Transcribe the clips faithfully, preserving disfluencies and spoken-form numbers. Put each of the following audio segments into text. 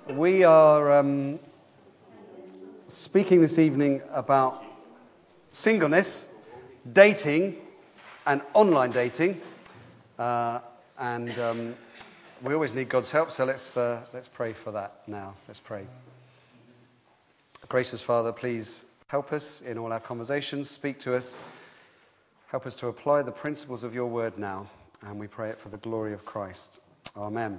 We are um, speaking this evening about singleness, dating, and online dating. Uh, and um, we always need God's help, so let's, uh, let's pray for that now. Let's pray. Gracious Father, please help us in all our conversations. Speak to us. Help us to apply the principles of your word now. And we pray it for the glory of Christ. Amen.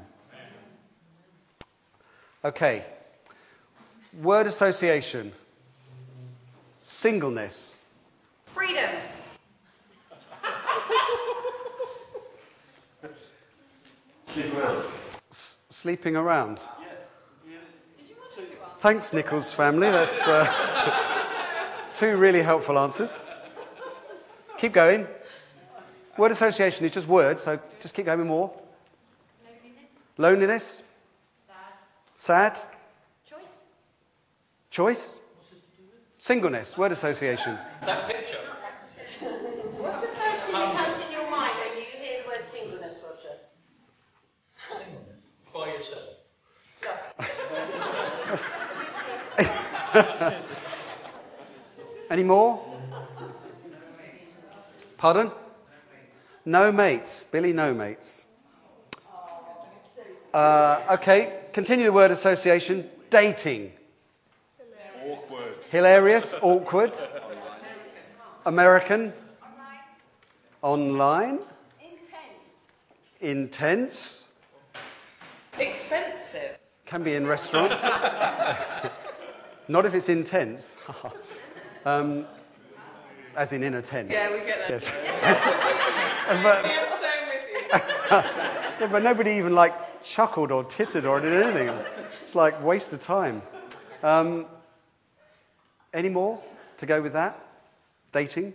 Okay. Word association. Singleness. Freedom. Sleep around. S- sleeping around. Thanks, Nichols family. That's uh, two really helpful answers. Keep going. Word association is just words, so just keep going with more. Loneliness. Loneliness. Sad. Sad. Choice. Choice. Singleness. Word association. That picture. What's the first thing that comes in your mind when you hear the word singleness, Roger? By yourself. Any more? Pardon? No mates. Billy, no mates. Uh, okay, continue the word association. Dating. Awkward. Hilarious, awkward. American. Online. Intense. Intense. Expensive. Can be in restaurants. Not if it's intense. um, as in in a tent. Yeah, we get that. Yes. But, but, we are so with you. yeah, but nobody even like chuckled or tittered or did anything. It's like waste of time. Um, any more to go with that? Dating?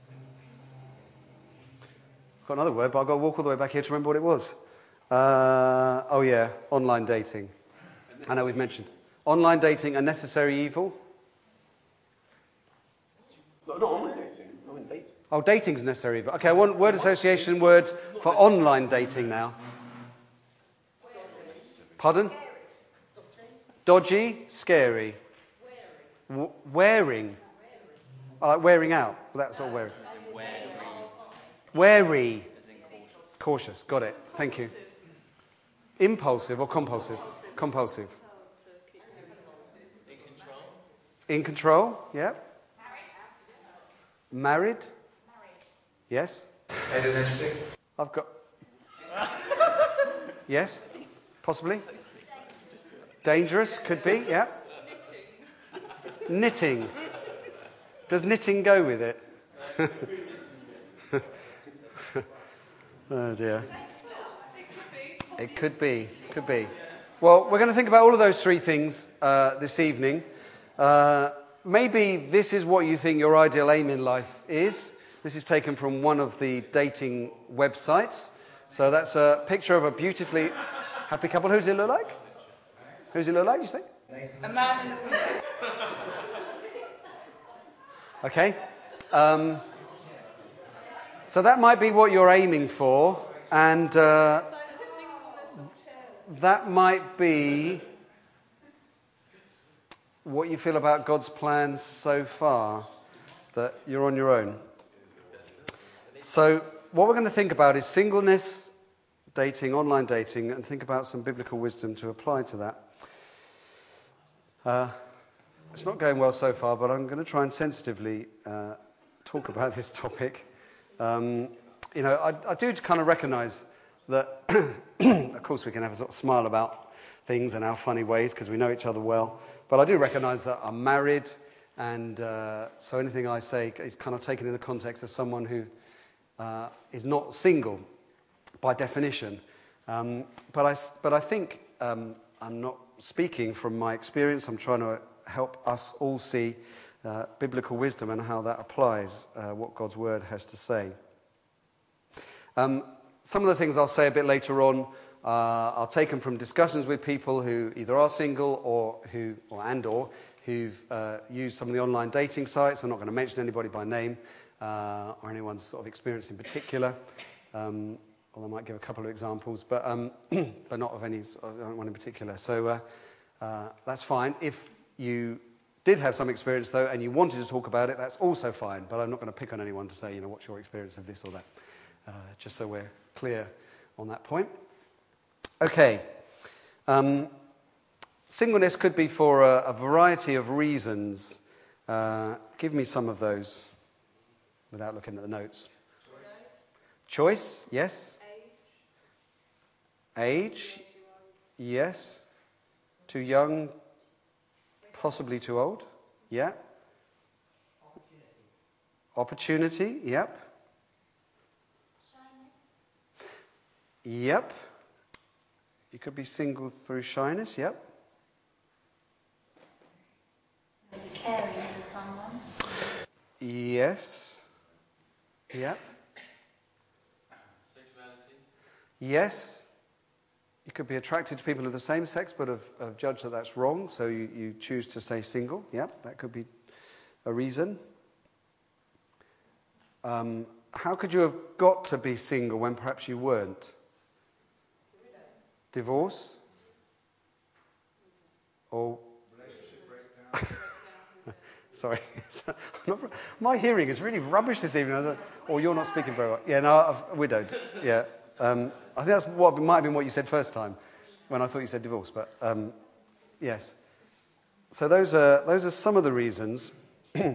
I've got another word, but I've got to walk all the way back here to remember what it was. Uh, oh yeah, online dating. I know we've mentioned. Online dating, a necessary evil. No, not online dating. I mean dating. Oh, dating's a necessary evil. Okay, I want word association words for online dating now. Pardon? Dodgy, scary. W- wearing. I like wearing out. Well, that's all wearing. Wary. Cautious. Got it. Thank you. Impulsive or compulsive? Compulsive. In control. In control. Yeah. Married. Yes. Hedonistic. I've got. Yes. Possibly. Dangerous. Could be. Yeah. Knitting. Does knitting go with it? Oh dear. It could be. Could be. Well, we're going to think about all of those three things uh, this evening. Uh, maybe this is what you think your ideal aim in life is. This is taken from one of the dating websites. So that's a picture of a beautifully happy couple. Who's it look like? Who's it look like, you think? A man and a woman. Okay. Um, so that might be what you're aiming for. And uh, that might be what you feel about God's plans so far, that you're on your own. So what we're going to think about is singleness, dating, online dating, and think about some biblical wisdom to apply to that. Uh, it's not going well so far, but I'm going to try and sensitively uh, talk about this topic. Um, you know, I, I do kind of recognise that, of course, we can have a sort of smile about things and our funny ways because we know each other well. But I do recognise that I'm married, and uh, so anything I say is kind of taken in the context of someone who uh, is not single by definition. Um, but I, but I think um, I'm not speaking from my experience. I'm trying to help us all see uh, biblical wisdom and how that applies, uh, what God's word has to say. Um, some of the things I'll say a bit later on Uh, are taken from discussions with people who either are single or who, or and or who've uh, used some of the online dating sites. I'm not going to mention anybody by name uh, or anyone's sort of experience in particular. Um, although I might give a couple of examples, but um, but not of any sort of one in particular. So uh, Uh, that's fine. If you did have some experience, though, and you wanted to talk about it, that's also fine. But I'm not going to pick on anyone to say, you know, what's your experience of this or that, uh, just so we're clear on that point. Okay. Um, singleness could be for a, a variety of reasons. Uh, give me some of those without looking at the notes. Choice, yes. Age, yes. Too young, possibly too old, yeah. Opportunity, yep. Yep. You could be single through shyness, yep. Maybe caring for someone. Yes. Yep. Sexuality? Yes. You could be attracted to people of the same sex, but have, have judged that that's wrong, so you, you choose to stay single. Yep, that could be a reason. Um, how could you have got to be single when perhaps you weren't? Divorce? Or Relationship breakdown. sorry, I'm not, my hearing is really rubbish this evening. I don't- Or you're not speaking very well. Yeah, no, I've widowed. Yeah, um, I think that's what might have been what you said first time, when I thought you said divorce. But um, yes, so those are those are some of the reasons. uh,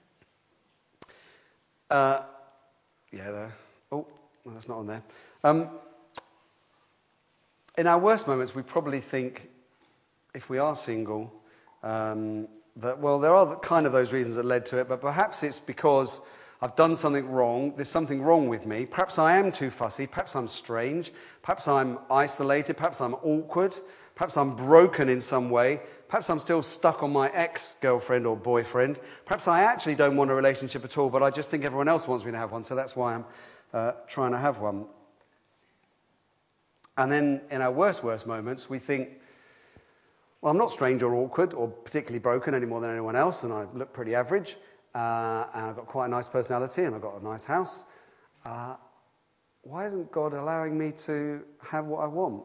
yeah, there. Oh, no, that's not on there. Um, in our worst moments, we probably think, if we are single, um, that, well, there are kind of those reasons that led to it, but perhaps it's because I've done something wrong, there's something wrong with me, perhaps I am too fussy, perhaps I'm strange, perhaps I'm isolated, perhaps I'm awkward, perhaps I'm broken in some way, perhaps I'm still stuck on my ex-girlfriend or boyfriend, perhaps I actually don't want a relationship at all, but I just think everyone else wants me to have one, so that's why I'm uh, trying to have one. And then in our worst, worst moments, we think, well, I'm not strange or awkward or particularly broken any more than anyone else, and I look pretty average, uh, and I've got quite a nice personality, and I've got a nice house. Uh, why isn't God allowing me to have what I want?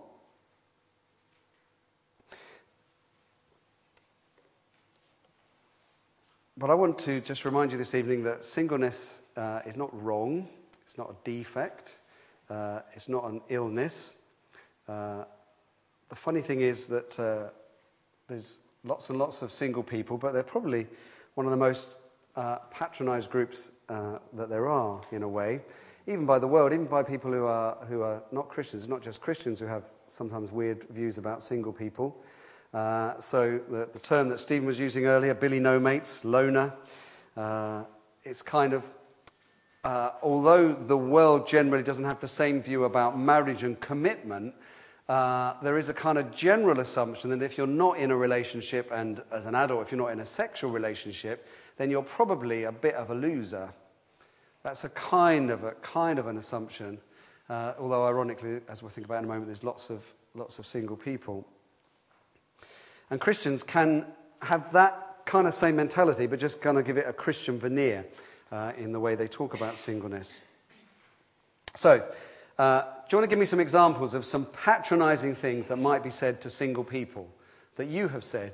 But I want to just remind you this evening that singleness uh, is not wrong, it's not a defect, uh, it's not an illness. Uh, the funny thing is that uh, there's lots and lots of single people, but they're probably one of the most uh, patronized groups uh, that there are, in a way, even by the world, even by people who are who are not Christians, not just Christians who have sometimes weird views about single people. Uh, so the, the term that Stephen was using earlier, Billy No Mates, loner, uh, it's kind of, uh, although the world generally doesn't have the same view about marriage and commitment, Uh, there is a kind of general assumption that if you're not in a relationship, and as an adult, if you're not in a sexual relationship, then you're probably a bit of a loser. That's a kind of a kind of an assumption. Uh, although, ironically, as we'll think about in a moment, there's lots of lots of single people. And Christians can have that kind of same mentality, but just kind of give it a Christian veneer uh, in the way they talk about singleness. So. Uh, do you want to give me some examples of some patronizing things that might be said to single people that you have said?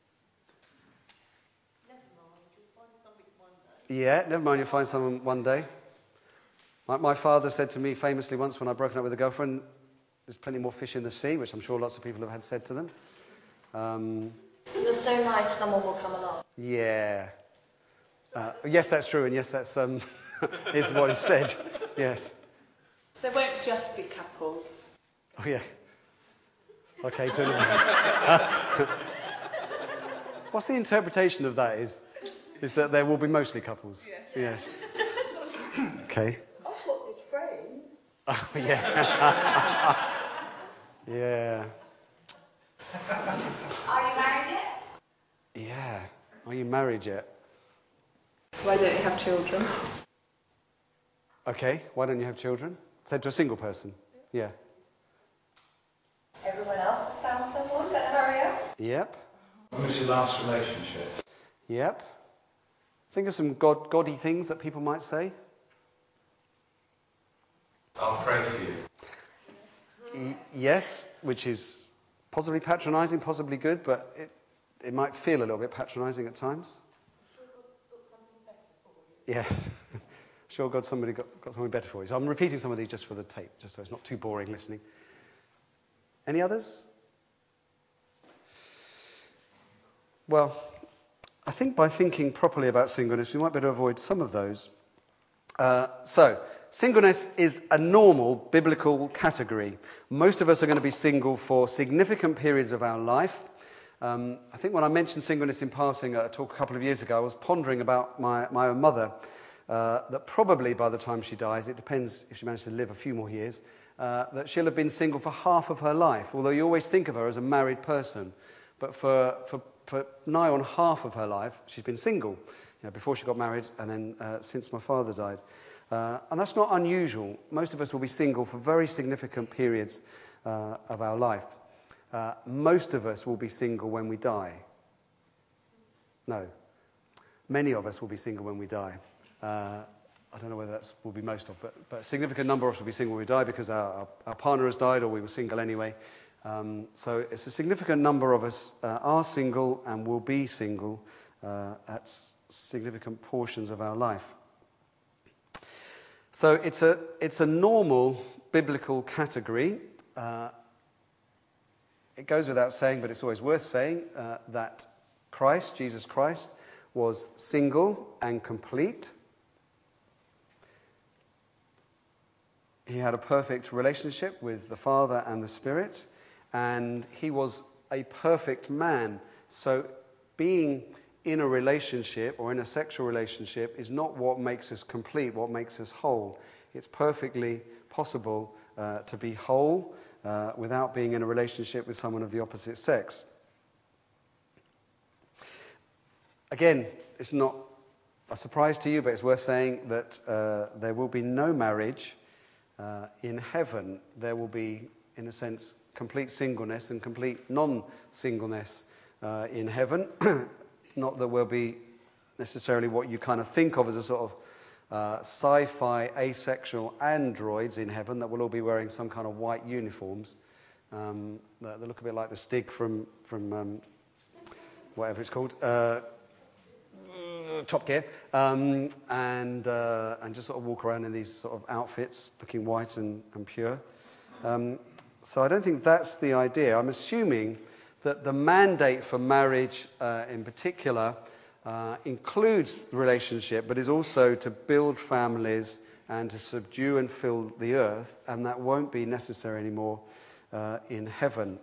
Never mind, you'll find something one day. Yeah, never mind, you'll find someone one day. Like my father said to me famously once when I'd broken up with a girlfriend, there's plenty more fish in the sea, which I'm sure lots of people have had said to them. Um, You're so nice, someone will come along. yeah. Uh, yes, that's true, and yes, that's um, is what is said. Yes. There won't just be couples. Oh, yeah. Okay, to What's the interpretation of that? Is is that there will be mostly couples? Yes. Yes. Okay. I've got these friends. Oh, yeah. Yeah. Are you married yet? Yeah. Are you married yet? Why don't you have children? Okay. Why don't you have children? Said to a single person. Yeah. Everyone else has found someone, better hurry up. Yep. When was your last relationship? Yep. Think of some God, gaudy things that people might say. I'll pray for you. Y- yes, which is possibly patronizing, possibly good, but it, it might feel a little bit patronizing at times. Yeah. Sure, God, somebody got, got something better for you. So I'm repeating some of these just for the tape, just so it's not too boring listening. Any others? Well, I think by thinking properly about singleness, we might be able to avoid some of those. Uh, so, singleness is a normal biblical category. Most of us are going to be single for significant periods of our life. Um, I think when I mentioned singleness in passing at a talk a couple of years ago, I was pondering about my, my own mother, uh, that probably by the time she dies, it depends if she manages to live a few more years, uh, that she'll have been single for half of her life, although you always think of her as a married person. But for, for, for nigh on half of her life, she's been single, you know, before she got married and then uh, since my father died. Uh, and that's not unusual. Most of us will be single for very significant periods uh, of our life. Uh, most of us will be single when we die. No. Many of us will be single when we die. Uh, I don't know whether that will be most of, but, but a significant number of us will be single when we die because our, our, our partner has died or we were single anyway. Um, so it's a significant number of us uh, are single and will be single uh, at s- significant portions of our life. So it's a, it's a normal biblical category. Uh, it goes without saying, but it's always worth saying, uh, that Christ, Jesus Christ, was single and complete. He had a perfect relationship with the Father and the Spirit, and he was a perfect man. So being in a relationship or in a sexual relationship is not what makes us complete, what makes us whole. It's perfectly possible uh, to be whole uh, without being in a relationship with someone of the opposite sex. Again, it's not a surprise to you, but it's worth saying that uh, there will be no marriage uh, in heaven. There will be, in a sense, complete singleness and complete non-singleness uh, in heaven. Not that we'll be necessarily what you kind of think of as a sort of uh, sci-fi asexual androids in heaven that will all be wearing some kind of white uniforms. Um, that, that look a bit like the Stig from, from um, whatever it's called, uh, Top Gear, um, and, uh, and just sort of walk around in these sort of outfits looking white and, and pure. Um, so I don't think that's the idea. I'm assuming that the mandate for marriage uh, in particular uh, includes the relationship, but is also to build families and to subdue and fill the earth, and that won't be necessary anymore uh, in heaven.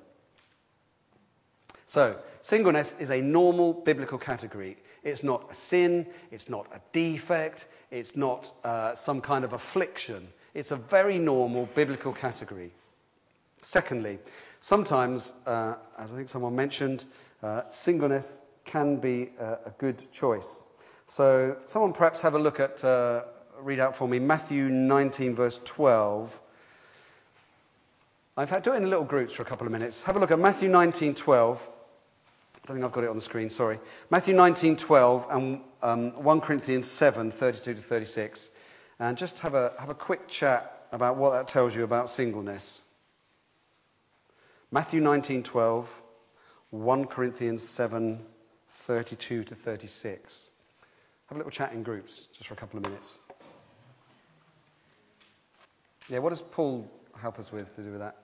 So, singleness is a normal biblical category. It's not a sin, it's not a defect, it's not uh, some kind of affliction. It's a very normal biblical category. Secondly, sometimes, uh, as I think someone mentioned, uh, singleness can be uh, a good choice. So someone perhaps have a look at, uh, read out for me, Matthew nineteen, verse twelve. I've had to do it in little groups for a couple of minutes. Have a look at Matthew nineteen, twelve. I don't think I've got it on the screen, sorry. Matthew nineteen, twelve and um, First Corinthians seven, thirty-two to thirty-six. And just have a, have a quick chat about what that tells you about singleness. Matthew nineteen, twelve, First Corinthians seven, thirty-two to thirty-six. Have a little chat in groups, just for a couple of minutes. Yeah, what does Paul help us with to do with that?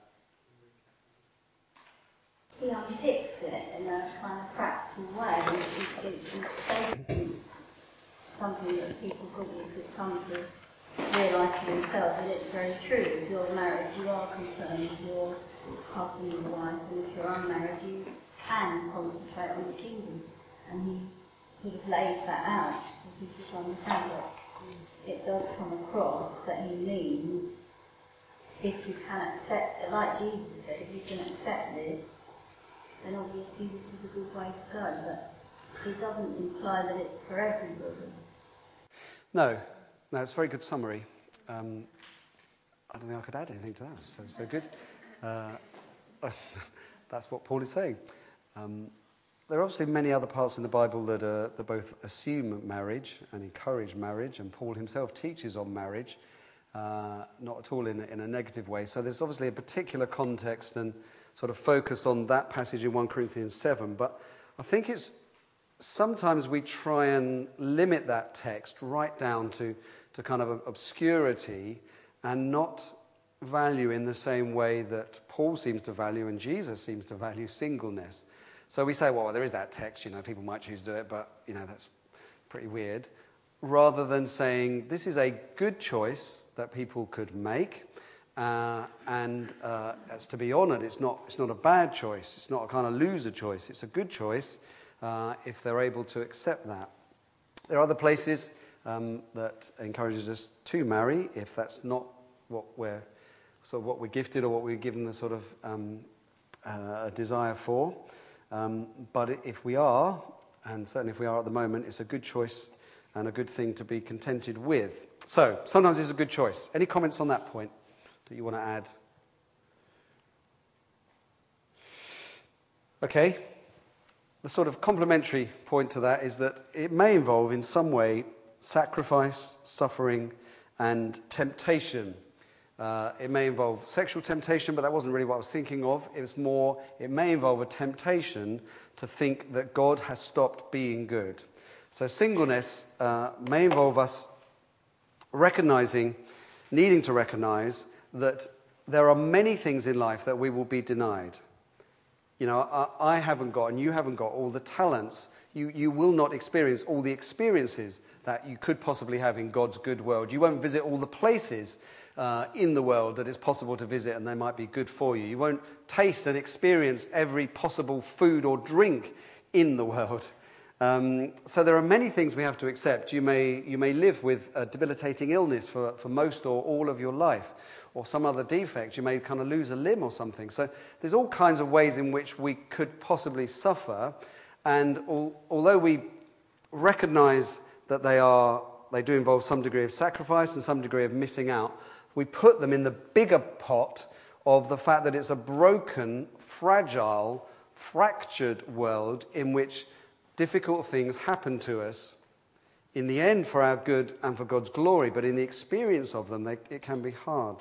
He unpicks it in a kind of practical way. It, it, it's stating something that people probably could come to realise for themselves, and it's very true. If you're married, you are concerned with your husband and wife, and if you're unmarried, you can concentrate on the kingdom. And he sort of lays that out for people to understand that it does come across that he means if you can accept, like Jesus said, if you can accept this, then obviously this is a good way to go, but it doesn't imply that it's for everybody. No, no, it's a very good summary. Um, I don't think I could add anything to that. It's so, so good. Uh, that's what Paul is saying. Um, there are obviously many other parts in the Bible that, uh, that both assume marriage and encourage marriage, and Paul himself teaches on marriage, uh, not at all in, in a negative way. So there's obviously a particular context and sort of focus on that passage in First Corinthians seven, but I think it's sometimes we try and limit that text right down to, to kind of obscurity and not value in the same way that Paul seems to value and Jesus seems to value singleness. So we say, well, there is that text, you know, people might choose to do it, but, you know, that's pretty weird. Rather than saying, this is a good choice that people could make, uh, and uh, it's to be honoured. It's not, it's not a bad choice. It's not a kind of loser choice. It's a good choice uh, if they're able to accept that. There are other places um, that encourages us to marry if that's not what we're sort of what we're gifted or what we're given the sort of um, uh, desire for. Um, but if we are, and certainly if we are at the moment, it's a good choice and a good thing to be contented with. So, sometimes it's a good choice. Any comments on that point that you want to add? Okay. The sort of complementary point to that is that it may involve in some way sacrifice, suffering, and temptation. Uh, it may involve sexual temptation, but that wasn't really what I was thinking of. It was more, it may involve a temptation to think that God has stopped being good. So singleness uh, may involve us recognizing, needing to recognize that there are many things in life that we will be denied. You know, I, I haven't got, and you haven't got all the talents. You, you will not experience all the experiences that you could possibly have in God's good world. You won't visit all the places uh, in the world that it's possible to visit and they might be good for you. You won't taste and experience every possible food or drink in the world. Um, so there are many things we have to accept. You may, you may live with a debilitating illness for, for most or all of your life, or some other defect. You may kind of lose a limb or something. So there's all kinds of ways in which we could possibly suffer. And al- although we recognize that they are, they do involve some degree of sacrifice and some degree of missing out, we put them in the bigger pot of the fact that it's a broken, fragile, fractured world in which difficult things happen to us, in the end for our good and for God's glory, but in the experience of them, they, it can be hard.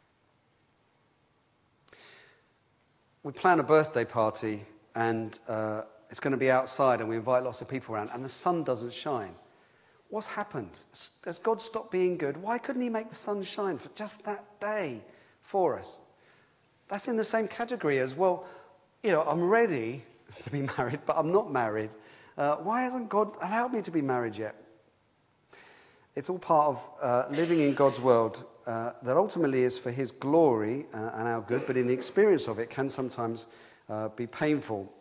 We plan a birthday party, and uh, it's going to be outside, and we invite lots of people around, and the sun doesn't shine. What's happened? Has God stopped being good? Why couldn't he make the sun shine for just that day for us? That's in the same category as, well, you know, I'm ready to be married, but I'm not married. Uh, why hasn't God allowed me to be married yet? It's all part of uh, living in God's world uh, that ultimately is for his glory uh, and our good, but in the experience of it can sometimes uh, be painful.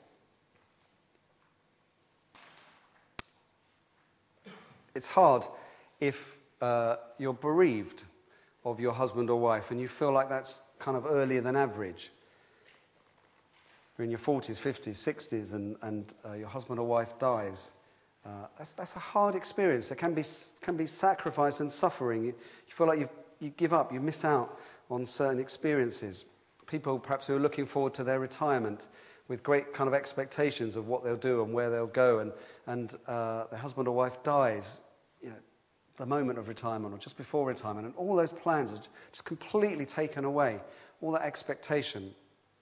It's hard if uh, you're bereaved of your husband or wife and you feel like that's kind of earlier than average. You're in your forties, fifties, sixties, and, and uh, your husband or wife dies. Uh, that's, that's a hard experience. There can be, can be sacrifice and suffering. You, you feel like you've, you give up, you miss out on certain experiences. People perhaps who are looking forward to their retirement with great kind of expectations of what they'll do and where they'll go, and, and uh, their husband or wife dies, you know, the moment of retirement or just before retirement, and all those plans are just completely taken away, all that expectation.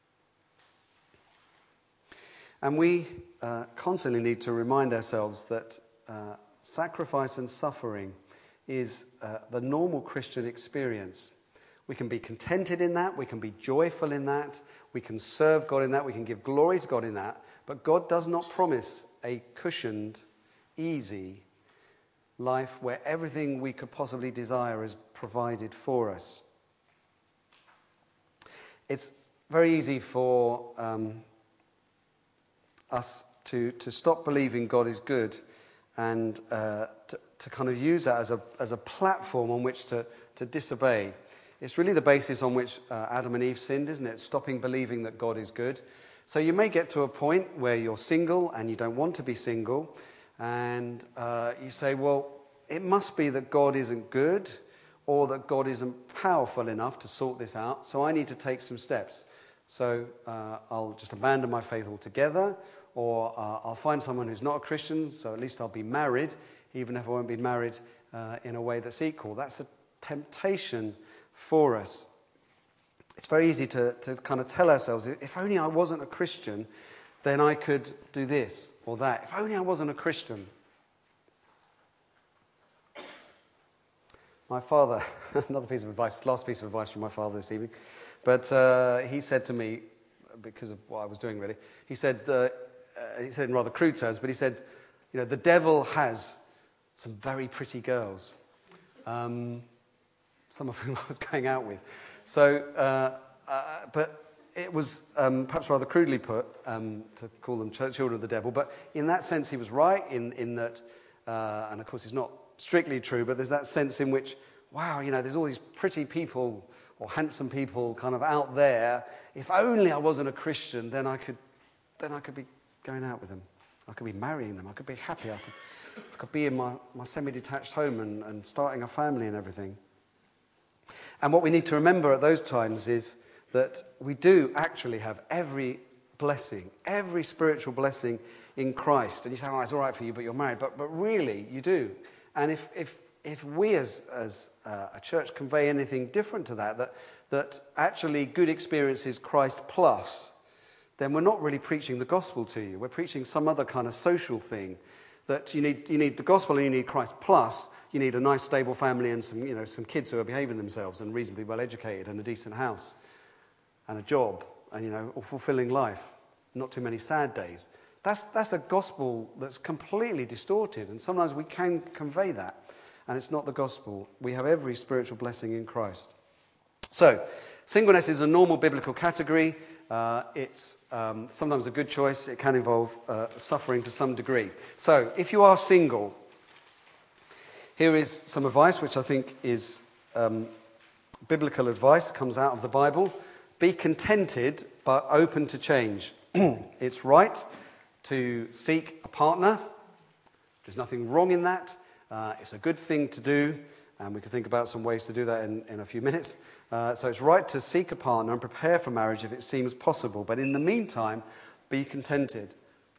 And we uh, constantly need to remind ourselves that uh, sacrifice and suffering is uh, the normal Christian experience. We can be contented in that, we can be joyful in that, we can serve God in that, we can give glory to God in that, but God does not promise a cushioned, easy life where everything we could possibly desire is provided for us. It's very easy for um, us to, to stop believing God is good and uh, to, to kind of use that as a, as a platform on which to, to disobey. It's really the basis on which uh, Adam and Eve sinned, isn't it? Stopping believing that God is good. So you may get to a point where you're single and you don't want to be single, and uh, you say, well, it must be that God isn't good or that God isn't powerful enough to sort this out, so I need to take some steps. So uh, I'll just abandon my faith altogether, or uh, I'll find someone who's not a Christian, so at least I'll be married, even if I won't be married uh, in a way that's equal. That's a temptation for us. it's very easy to, to kind of tell ourselves, if only I wasn't a Christian, then I could do this or that. If only I wasn't a Christian. My father, another piece of advice, last piece of advice from my father this evening, but uh, he said to me, because of what I was doing really, he said, uh, uh, he said in rather crude terms, but he said, you know, the devil has some very pretty girls, um, some of whom I was going out with. So, uh, uh, but it was um, perhaps rather crudely put um, to call them ch- children of the devil, but in that sense he was right in, in that, uh, and of course it's not strictly true, but there's that sense in which, wow, you know, there's all these pretty people or handsome people kind of out there. If only I wasn't a Christian, then I could, then I could be going out with them. I could be marrying them. I could be happy. I could, I could be in my, my semi-detached home and, and starting a family and everything. And what we need to remember at those times is that we do actually have every blessing, every spiritual blessing in Christ. And you say, oh, it's all right for you, but you're married. But, but really, you do. And if, if, if we as, as uh, a church convey anything different to that, that, that actually good experience is Christ plus, then we're not really preaching the gospel to you. We're preaching some other kind of social thing, that you need, you need the gospel and you need Christ plus, you need a nice stable family and some, you know, some kids who are behaving themselves and reasonably well educated and a decent house and a job and, you know, a fulfilling life, not too many sad days. That's, that's a gospel that's completely distorted, and sometimes we can convey that, and it's not the gospel. We have every spiritual blessing in Christ. So, singleness is a normal biblical category. Uh, it's um, sometimes a good choice. It can involve uh, suffering to some degree. So, if you are single, here is some advice which I think is um, biblical advice, comes out of the Bible. Be contented, but open to change. It's right to seek a partner. There's nothing wrong in that. Uh, it's a good thing to do, and we can think about some ways to do that in, in a few minutes. Uh, so it's right to seek a partner and prepare for marriage if it seems possible. But in the meantime, be contented.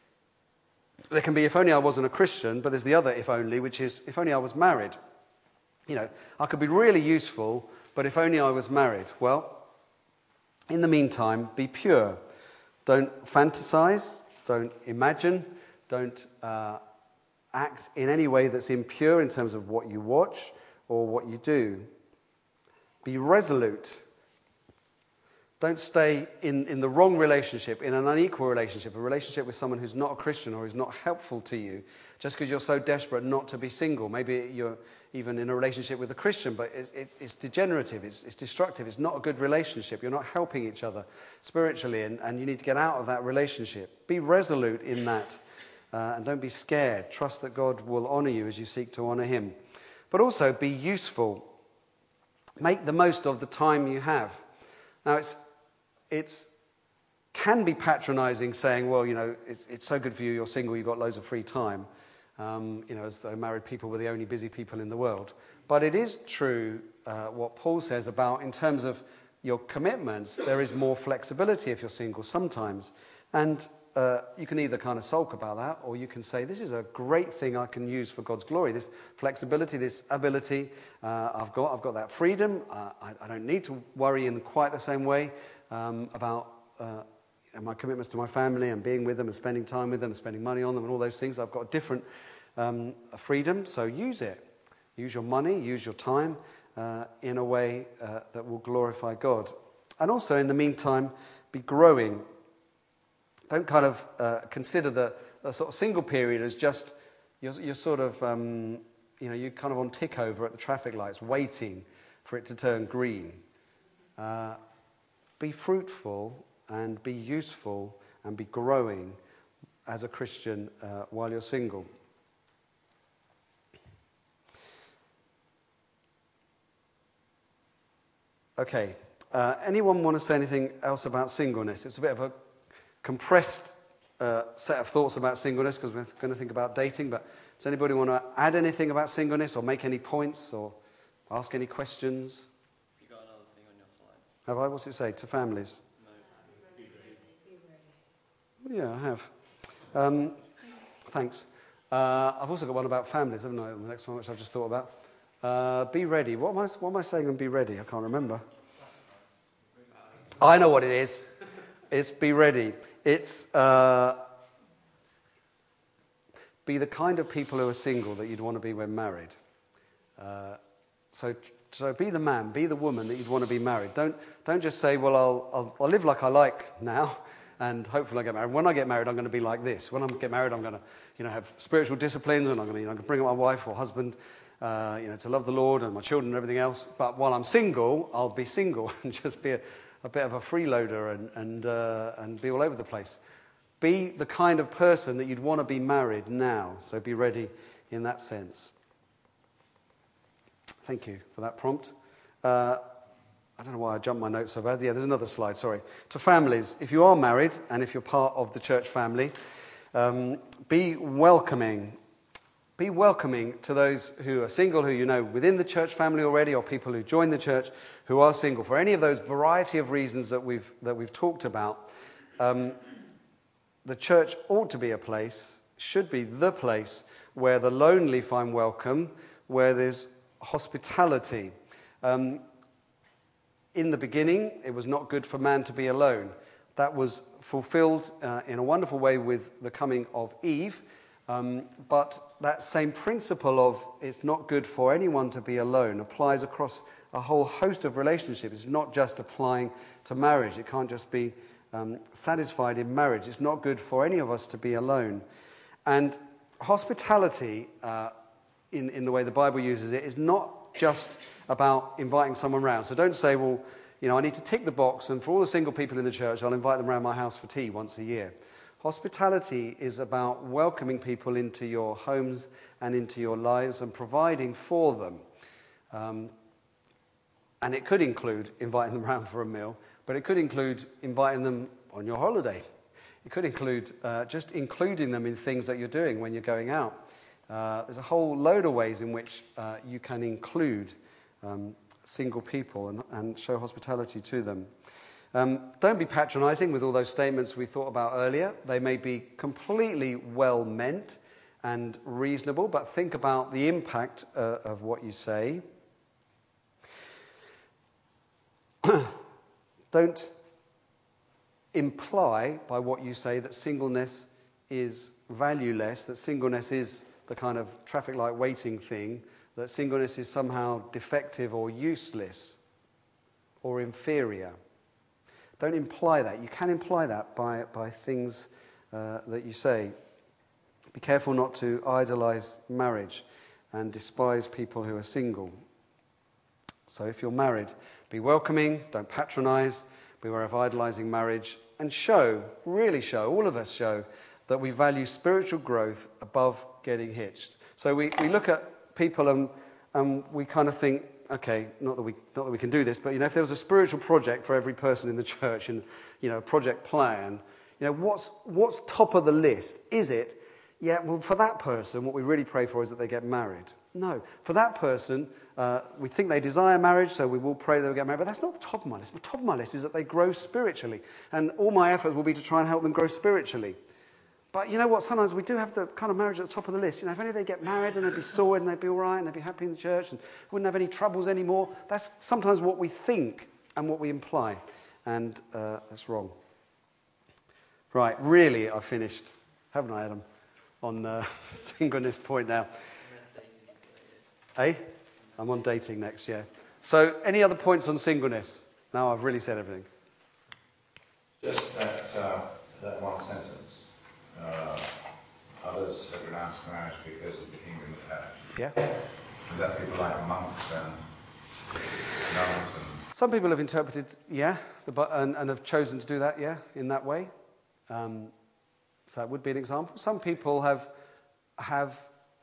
There can be if only I wasn't a Christian, but there's the other if only, which is if only I was married. You know, I could be really useful, but if only I was married. Well, in the meantime, be pure. Don't fantasize. Don't imagine, don't uh, act in any way that's impure in terms of what you watch or what you do. Be resolute. Don't stay in, in the wrong relationship, in an unequal relationship, a relationship with someone who's not a Christian or who's not helpful to you, just because you're so desperate not to be single. Maybe you're even in a relationship with a Christian, but it's, it's, it's degenerative, it's, it's destructive, it's not a good relationship. You're not helping each other spiritually, and, and you need to get out of that relationship. Be resolute in that, uh, and don't be scared. Trust that God will honor you as you seek to honor him. But also be useful. Make the most of the time you have. Now, it's it's can be patronizing saying, well, you know, it's, it's so good for you, you're single, you've got loads of free time. Um, you know, as though married people were the only busy people in the world. But it is true uh, what Paul says about, in terms of your commitments, there is more flexibility if you're single sometimes. And uh, you can either kind of sulk about that, or you can say, this is a great thing I can use for God's glory. This flexibility, this ability uh, I've got, I've got that freedom. Uh, I, I don't need to worry in quite the same way um, about uh, my commitments to my family and being with them and spending time with them and spending money on them and all those things. I've got a different um, freedom, so use it. Use your money, use your time uh, in a way uh, that will glorify God. And also, in the meantime, be growing. Don't kind of uh, consider the, the sort of single period as just, you're, you're sort of, um, you know, you're kind of on tick over at the traffic lights, waiting for it to turn green. Uh, be fruitful and be useful and be growing as a Christian uh, while you're single. Okay, uh, anyone want to say anything else about singleness? It's a bit of a compressed uh, set of thoughts about singleness because we're going to think about dating, but does anybody want to add anything about singleness or make any points or ask any questions? You got another thing on your slide? Have I? What's it say? To families? No. Yeah, I have. Um, thanks. Uh, I've also got one about families, haven't I? The next one, which I've just thought about. Uh, be ready. What am I? What am I saying? And be ready. I can't remember. I know what it is. It's be ready. It's uh, be the kind of people who are single that you'd want to be when married. Uh, so, so be the man, be the woman that you'd want to be married. Don't don't just say, well, I'll I'll, I'll live like I like now, and hopefully I get married. When I get married, I'm going to be like this. When I get married, I'm going to, you know, have spiritual disciplines, and I'm going to, you know, bring up my wife or husband, uh, you know, to love the Lord and my children and everything else. But while I'm single, I'll be single and just be a, a bit of a freeloader and and uh, and be all over the place. Be the kind of person that you'd want to be married now. So be ready in that sense. Thank you for that prompt. Uh, I don't know why I jumped my notes so bad. Yeah, there's another slide, sorry. To families, if you are married and if you're part of the church family, um, be welcoming. Be welcoming to those who are single, who you know within the church family already, or people who join the church who are single. For any of those variety of reasons that we've, that we've talked about, um, the church ought to be a place, should be the place, where the lonely find welcome, where there's hospitality. Um, in the beginning, it was not good for man to be alone. That was fulfilled uh, in a wonderful way with the coming of Eve. Um, but that same principle of it's not good for anyone to be alone applies across a whole host of relationships. It's not just applying to marriage. It can't just be um, satisfied in marriage. It's not good for any of us to be alone. And hospitality, uh, in, in the way the Bible uses it, is not just about inviting someone round. So don't say, well, you know, I need to tick the box, and for all the single people in the church, I'll invite them around my house for tea once a year. Hospitality is about welcoming people into your homes and into your lives and providing for them. Um, and it could include inviting them around for a meal, but it could include inviting them on your holiday. It could include uh, just including them in things that you're doing when you're going out. Uh, there's a whole load of ways in which uh, you can include um, single people and, and show hospitality to them. Um, don't be patronizing with all those statements we thought about earlier. They may be completely well meant and reasonable, but think about the impact uh, of what you say. Don't imply by what you say that singleness is valueless, that singleness is the kind of traffic light waiting thing, that singleness is somehow defective or useless or inferior. Don't imply that. You can imply that by, by things uh, that you say. Be careful not to idolize marriage and despise people who are single. So if you're married, be welcoming, don't patronize, beware of idolizing marriage, and show, really show, all of us show, that we value spiritual growth above getting hitched. So we, we look at people and, and we kind of think, okay, not that we not that we can do this, but you know, if there was a spiritual project for every person in the church and you know, a project plan, you know, what's what's top of the list? Is it, yeah, well, for that person, what we really pray for is that they get married. No, for that person, uh, we think they desire marriage, so we will pray they'll get married. But that's not the top of my list. The top of my list is that they grow spiritually, and all my efforts will be to try and help them grow spiritually. But you know what? Sometimes we do have the kind of marriage at the top of the list. You know, if only they get married and they'd be sorted and they'd be all right and they'd be happy in the church and wouldn't have any troubles anymore. That's sometimes what we think and what we imply, and uh, that's wrong. Right, really, I've finished, haven't I, Adam, on uh, singleness point now. Eh? I'm on dating next, yeah. So, any other points on singleness? Now I've really said everything. Just that, uh, that one sentence. Uh, others have renounced marriage because of the kingdom of heaven. Yeah. Is that people like monks and nuns and... Some people have interpreted, yeah, the, and, and have chosen to do that, yeah, in that way. Um, so that would be an example. Some people have have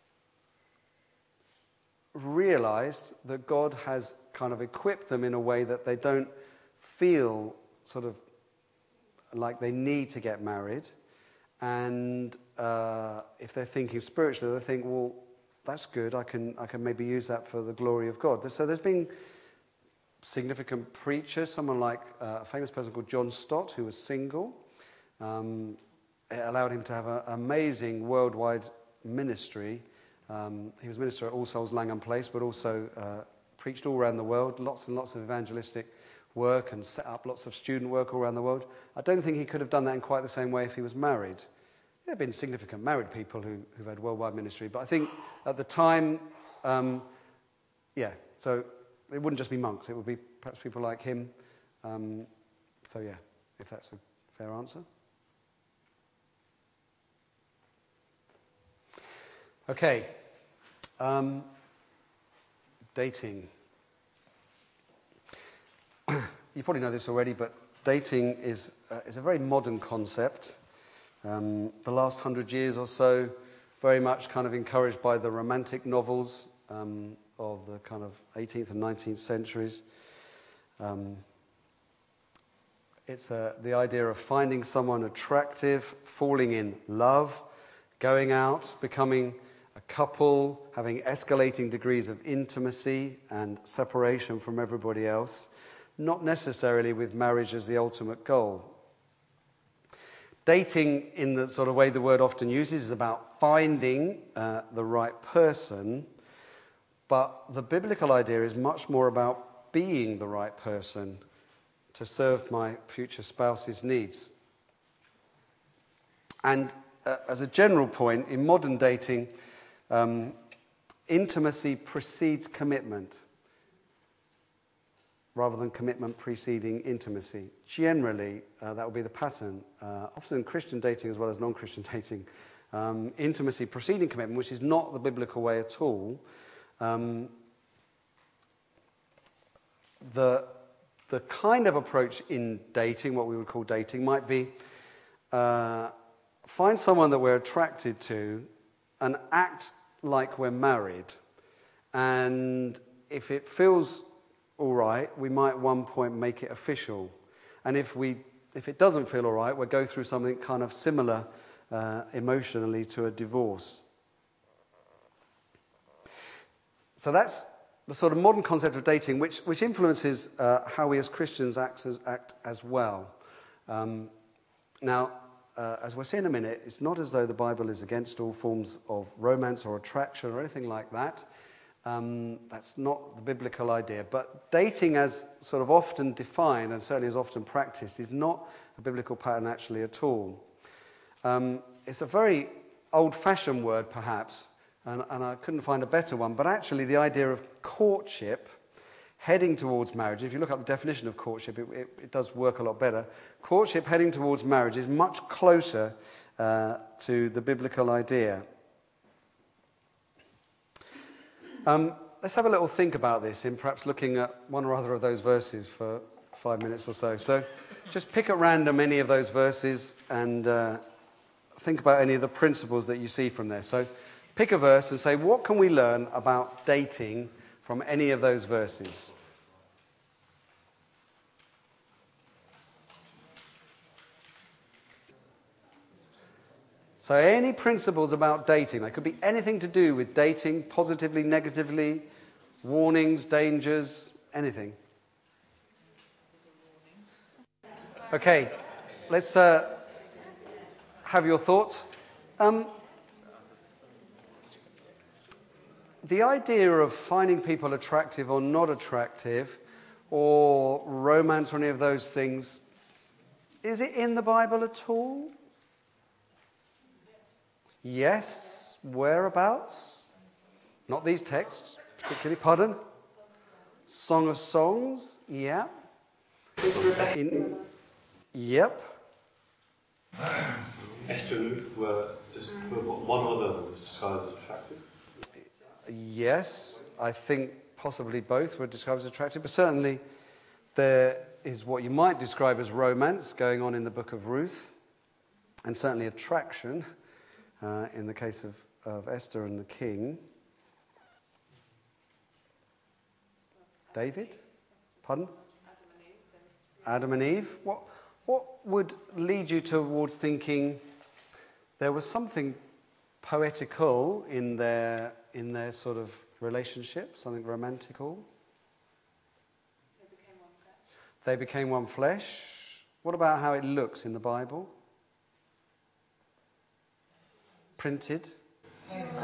realized that God has kind of equipped them in a way that they don't feel sort of like they need to get married. And uh, if they're thinking spiritually, they think, well, that's good. I can I can maybe use that for the glory of God. So there's been significant preachers, someone like uh, a famous person called John Stott, who was single. Um, it allowed him to have an amazing worldwide ministry. Um, he was minister at All Souls Langham Place, but also uh, preached all around the world, lots and lots of evangelistic work and set up lots of student work all around the world. I don't think he could have done that in quite the same way if he was married. There have been significant married people who, who've had worldwide ministry, but I think at the time, um, yeah, so it wouldn't just be monks, it would be perhaps people like him. Um, so yeah, if that's a fair answer. Okay, um, dating. You probably know this already, but dating is, uh, is a very modern concept. Um, the last hundred years or so, very much kind of encouraged by the romantic novels um, of the kind of eighteenth and nineteenth centuries. Um, it's uh, the idea of finding someone attractive, falling in love, going out, becoming a couple, having escalating degrees of intimacy and separation from everybody else, not necessarily with marriage as the ultimate goal. Dating, in the sort of way the word often uses, is about finding uh, the right person, but the biblical idea is much more about being the right person to serve my future spouse's needs. And uh, as a general point, in modern dating, um, intimacy precedes commitment, rather than commitment preceding intimacy. Generally, uh, that will be the pattern. Uh, often in Christian dating as well as non-Christian dating, um, intimacy preceding commitment, which is not the biblical way at all. Um, the, the kind of approach in dating, what we would call dating, might be uh, find someone that we're attracted to and act like we're married. And if it feels all right, we might at one point make it official. And if we, if it doesn't feel all right, we'll go through something kind of similar uh, emotionally to a divorce. So that's the sort of modern concept of dating, which, which influences uh, how we as Christians act as, act as well. Um, now, uh, as we'll see in a minute, it's not as though the Bible is against all forms of romance or attraction or anything like that. Um, that's not the biblical idea. But dating as sort of often defined, and certainly as often practiced, is not a biblical pattern actually at all. Um, it's a very old-fashioned word, perhaps, and, and I couldn't find a better one, but actually the idea of courtship heading towards marriage, if you look up the definition of courtship, it, it, it does work a lot better. Courtship heading towards marriage is much closer uh, to the biblical idea. Um, let's have a little think about this in perhaps looking at one or other of those verses for five minutes or so. So just pick at random any of those verses and uh, think about any of the principles that you see from there. So pick a verse and say, what can we learn about dating from any of those verses? So any principles about dating, they could be anything to do with dating, positively, negatively, warnings, dangers, anything. Okay, let's uh, have your thoughts. Um, the idea of finding people attractive or not attractive, or romance or any of those things, is it in the Bible at all? Yes. Whereabouts? Not these texts, particularly. Pardon? Song of Songs? Yeah. In, yep. Esther and Ruth were just were one or another was described as attractive. Yes, I think possibly both were described as attractive, but certainly there is what you might describe as romance going on in the book of Ruth, and certainly attraction. Uh, in the case of, of Esther and the king. David? Pardon? Adam and Eve. What, what would lead you towards thinking there was something poetical in their, in their sort of relationship, something romantical? They became one flesh. They became one flesh. What about how it looks in the Bible? Printed.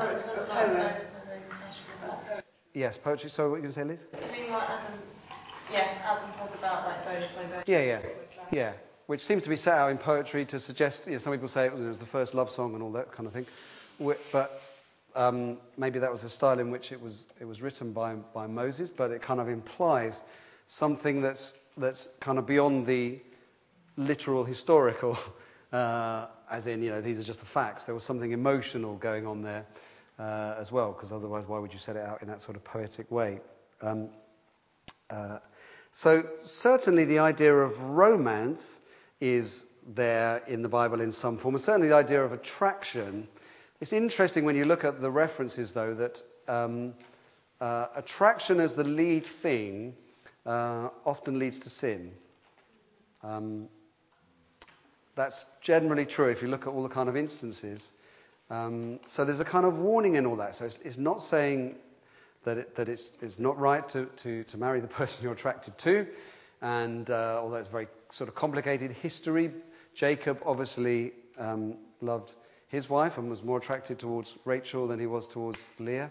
Poem. Yes, poetry. So what were you going to say, Liz? I mean, like Adam, Yeah, Adam says about like vote by vote. Yeah, yeah, yeah. Which seems to be set out in poetry to suggest, you know, some people say it was, it was the first love song and all that kind of thing. But um, maybe that was the style in which it was it was written by by Moses, but it kind of implies something that's that's kind of beyond the literal historical, uh, as in, you know, these are just the facts. There was something emotional going on there uh, as well, because otherwise why would you set it out in that sort of poetic way? Um, uh, so certainly the idea of romance is there in the Bible in some form, and certainly the idea of attraction. It's interesting when you look at the references, though, that um, uh, attraction as the lead thing uh, often leads to sin. Um, that's generally true if you look at all the kind of instances. Um, so there's a kind of warning in all that. So it's, it's not saying that it, that it's, it's not right to, to, to marry the person you're attracted to, and uh, although it's very sort of complicated history, Jacob obviously um, loved his wife and was more attracted towards Rachel than he was towards Leah.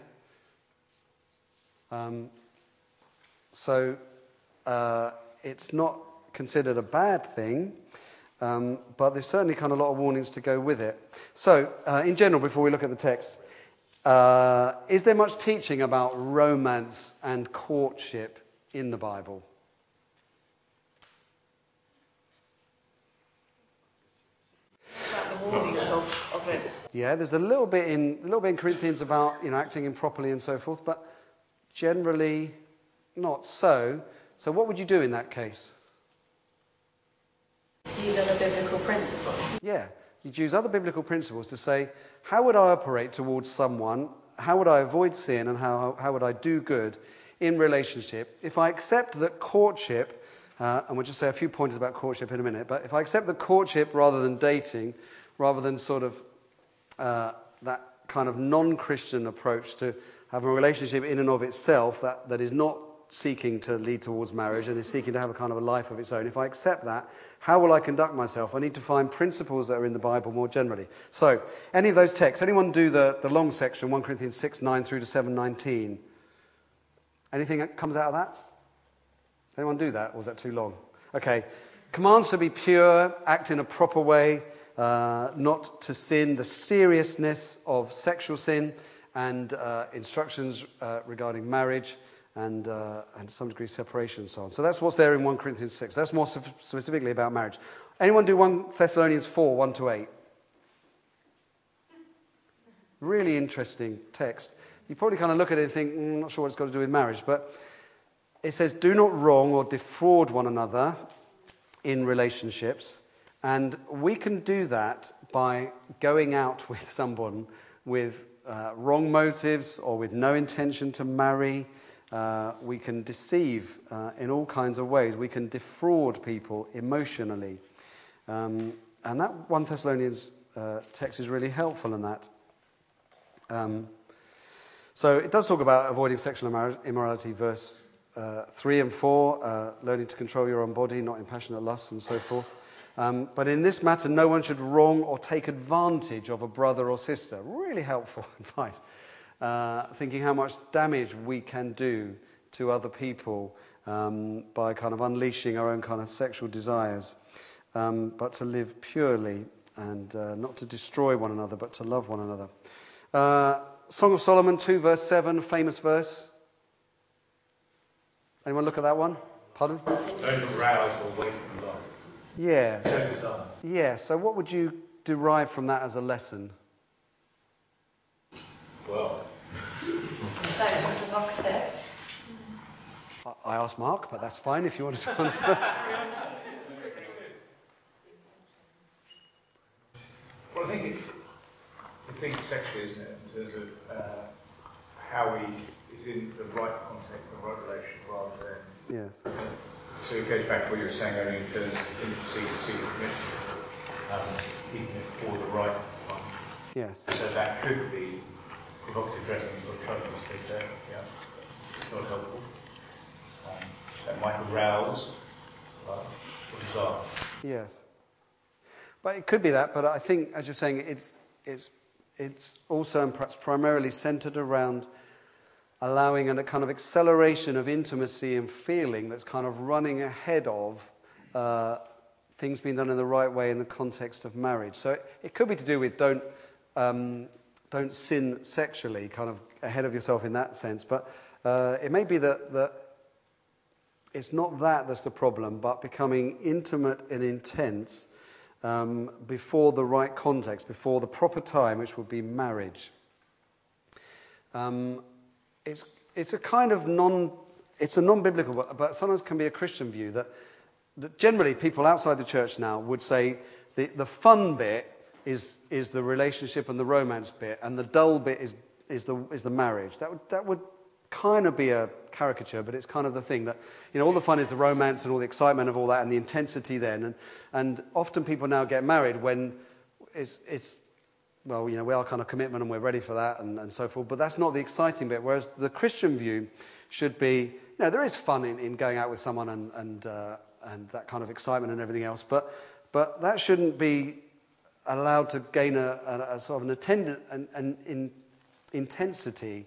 Um, so uh, it's not considered a bad thing, um, but there's certainly kind of a lot of warnings to go with it. So uh, in general, before we look at the text, uh, is there much teaching about romance and courtship in the Bible? Warnings of, of it. Yeah, there's a little bit in a little bit in Corinthians about, you know, acting improperly and so forth, but generally not so. So what would you do in that case? Use other biblical principles. Yeah, you'd use other biblical principles to say, how would I operate towards someone? How would I avoid sin, and how how would I do good in relationship? If I accept that courtship, uh, and we'll just say a few pointers about courtship in a minute, but if I accept that courtship rather than dating, rather than sort of uh, that kind of non-Christian approach to have a relationship in and of itself that, that is not seeking to lead towards marriage and is seeking to have a kind of a life of its own, if I accept that, how will I conduct myself? I need to find principles that are in the Bible more generally. So, any of those texts, anyone do the, the long section, First Corinthians six, nine through to seven, nineteen? Anything that comes out of that? Anyone do that, or was that too long? Okay. Commands to be pure, act in a proper way, Uh, not to sin, the seriousness of sexual sin, and uh, instructions uh, regarding marriage and, uh, and to some degree separation and so on. So that's what's there in First Corinthians six. That's more specifically about marriage. Anyone do First Thessalonians four, one to eight? Really interesting text. You probably kind of look at it and think, mm, I'm not sure what it's got to do with marriage, but it says, do not wrong or defraud one another in relationships. And we can do that by going out with someone with uh, wrong motives or with no intention to marry. Uh, we can deceive uh, in all kinds of ways. We can defraud people emotionally. Um, and that First Thessalonians uh, text is really helpful in that. Um, so it does talk about avoiding sexual immorality, verse uh, three and four, uh, learning to control your own body, not in passionate lusts and so forth. Um, but in this matter, no one should wrong or take advantage of a brother or sister. Really helpful advice. Uh, thinking how much damage we can do to other people um, by kind of unleashing our own kind of sexual desires. Um, but to live purely and uh, not to destroy one another, but to love one another. Uh, Song of Solomon two, verse seven, famous verse. Anyone look at that one? Pardon? Don't arouse or wait for long. Yeah. So bizarre. Yeah, so what would you derive from that as a lesson? Well, Don't provoke it. I I asked Mark, but that's fine if you wanted to answer. well, I think it, to think sexually, isn't it, in terms of uh, how we is in the right context, the right relation, rather than. Yes. So it goes back to what you were saying earlier in terms of intimacy and secret commitment, um, keeping it for the right one. Yes. So that could be provocative dressing, you've got to stay there, yeah. It's not helpful. Um, that might arouse uh, or desire. Yes. But it could be that, but I think, as you're saying, it's it's it's also and perhaps primarily centered around allowing a kind of acceleration of intimacy and feeling that's kind of running ahead of uh, things being done in the right way in the context of marriage. So it, it could be to do with don't um, don't sin sexually, kind of ahead of yourself in that sense. But uh, it may be that, that it's not that that's the problem, but becoming intimate and intense um, before the right context, before the proper time, which would be marriage. Um, it's it's a kind of non it's a non-biblical, but, but sometimes can be a Christian view that, that generally people outside the church now would say the, the fun bit is is the relationship and the romance bit, and the dull bit is is the is the marriage. That would that would kind of be a caricature, but it's kind of the thing that, you know, all the fun is the romance and all the excitement of all that and the intensity then, and and often people now get married when it's it's well, you know, we are kind of commitment and we're ready for that and, and so forth, but that's not the exciting bit, whereas the Christian view should be, you know, there is fun in, in going out with someone and and uh, and that kind of excitement and everything else, but but that shouldn't be allowed to gain a, a, a sort of an attendant an, an in, intensity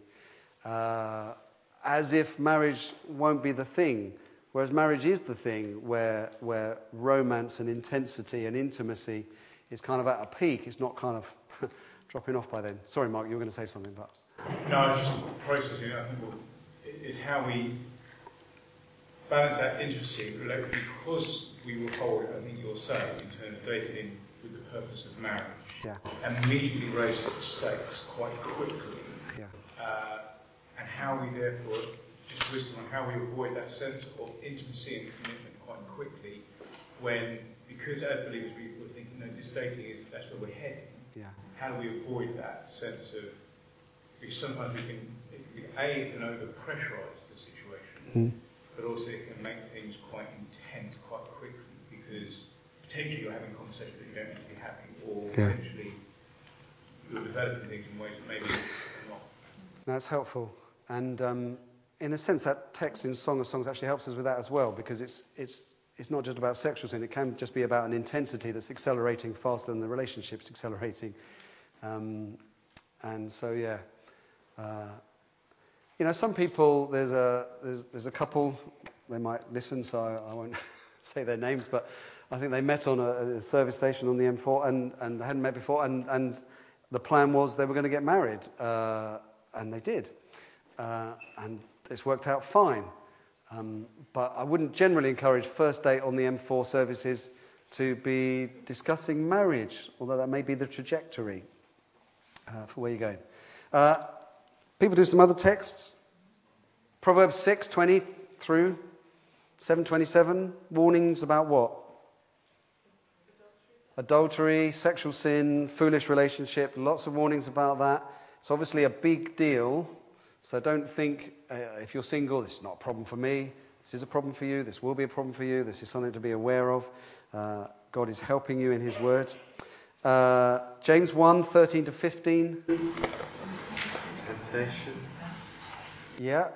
uh, as if marriage won't be the thing, whereas marriage is the thing where where romance and intensity and intimacy is kind of at a peak. It's not kind of dropping off by then. Sorry, Mark, you were going to say something, but no, I was just processing. I think well, is how we balance that intimacy because we will hold. I think you're saying in terms of dating with the purpose of marriage, yeah, immediately raises the stakes quite quickly. yeah, uh, and how we therefore just wisdom on how we avoid that sense of intimacy and commitment quite quickly when because as believers we were thinking, no, this dating is that's where we're heading. yeah. How do we avoid that sense of, because sometimes we can, it can, A, it can over-pressurize the situation, Mm. but also it can make things quite intense quite quickly because potentially you're having conversations that you don't need to be having, or Yeah. potentially you're developing things in ways that maybe are not. That's helpful. And um, in a sense, that text in Song of Songs actually helps us with that as well, because it's it's it's not just about sexual sin. It can just be about an intensity that's accelerating faster than the relationship's accelerating. Um, and so, yeah. Uh, you know, some people, there's a there's, there's a couple, they might listen, so I, I won't say their names, but I think they met on a, a service station on the M four and, and hadn't met before, and, and the plan was they were going to get married, uh, and they did. Uh, and it's worked out fine. Um, but I wouldn't generally encourage first date on the M four services to be discussing marriage, although that may be the trajectory uh, for where you're going. Uh, people do some other texts. Proverbs six twenty through seven twenty-seven. Warnings about what? Adultery, sexual sin, foolish relationship. Lots of warnings about that. It's obviously a big deal. So don't think, uh, if you're single, this is not a problem for me. This is a problem for you. This will be a problem for you. This is something to be aware of. Uh, God is helping you in his word. Uh, James one, thirteen to fifteen. Temptation. Yeah.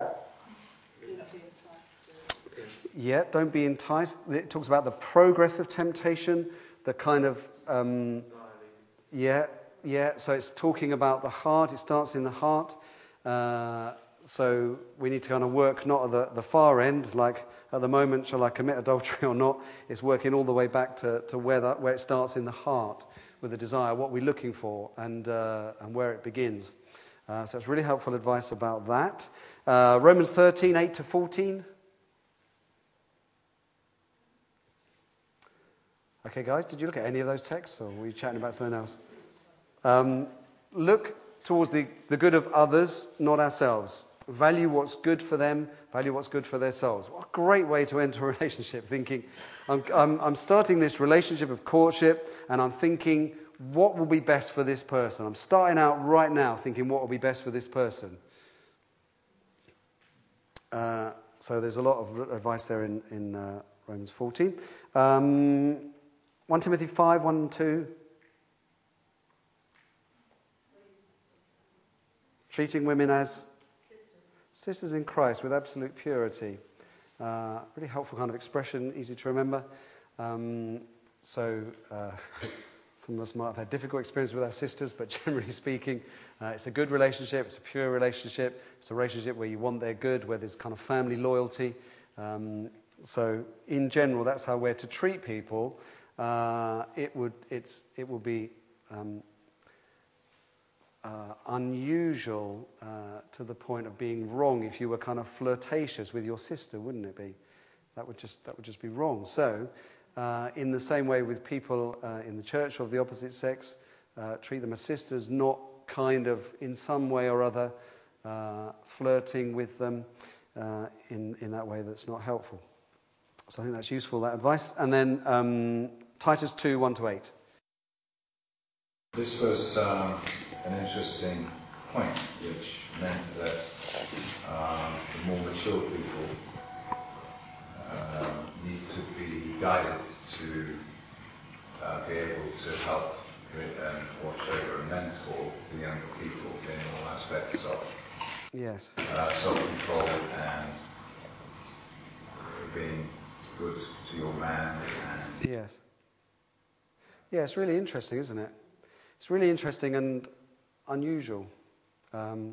Yeah, don't be enticed. It talks about the progress of temptation, the kind of... Um, yeah, yeah. So it's talking about the heart. It starts in the heart. Uh, so we need to kind of work not at the, the far end, like at the moment, shall I commit adultery or not? It's working all the way back to, to where, that, where it starts in the heart with the desire, what we're looking for, and, uh, and where it begins. Uh, so it's really helpful advice about that. Uh, Romans thirteen, eight to fourteen. Okay, guys, did you look at any of those texts, or were you chatting about something else? Um, look towards the, the good of others, not ourselves. Value what's good for them, value what's good for their souls. What a great way to enter a relationship, thinking, I'm, I'm, I'm starting this relationship of courtship, and I'm thinking, what will be best for this person? I'm starting out right now thinking, what will be best for this person? Uh, so there's a lot of advice there in, in uh, Romans fourteen. Um, First Timothy five, one and two. Treating women as sisters. sisters in Christ with absolute purity. Uh, really helpful kind of expression, easy to remember. Um, so, uh, Some of us might have had difficult experience with our sisters, but generally speaking, uh, it's a good relationship, it's a pure relationship, it's a relationship where you want their good, where there's kind of family loyalty. Um, so in general, that's how we're to treat people. Uh, it would, it's, it will be um, uh, unusual uh, to the point of being wrong if you were kind of flirtatious with your sister, wouldn't it be? That would just, that would just be wrong. So, uh, in the same way with people uh, in the church of the opposite sex, uh, treat them as sisters, not kind of in some way or other uh, flirting with them uh, in, in that way that's not helpful. So I think that's useful, that advice. And then um, Titus two, one to eight. This was um, an interesting point, which meant that um, the more mature people uh, need to be guided to uh, be able to help with and watch over and mentor the younger people in all aspects of Yes. uh, self-control and being good to your man. And Yes. Yeah, it's really interesting, isn't it? It's really interesting and unusual. Um,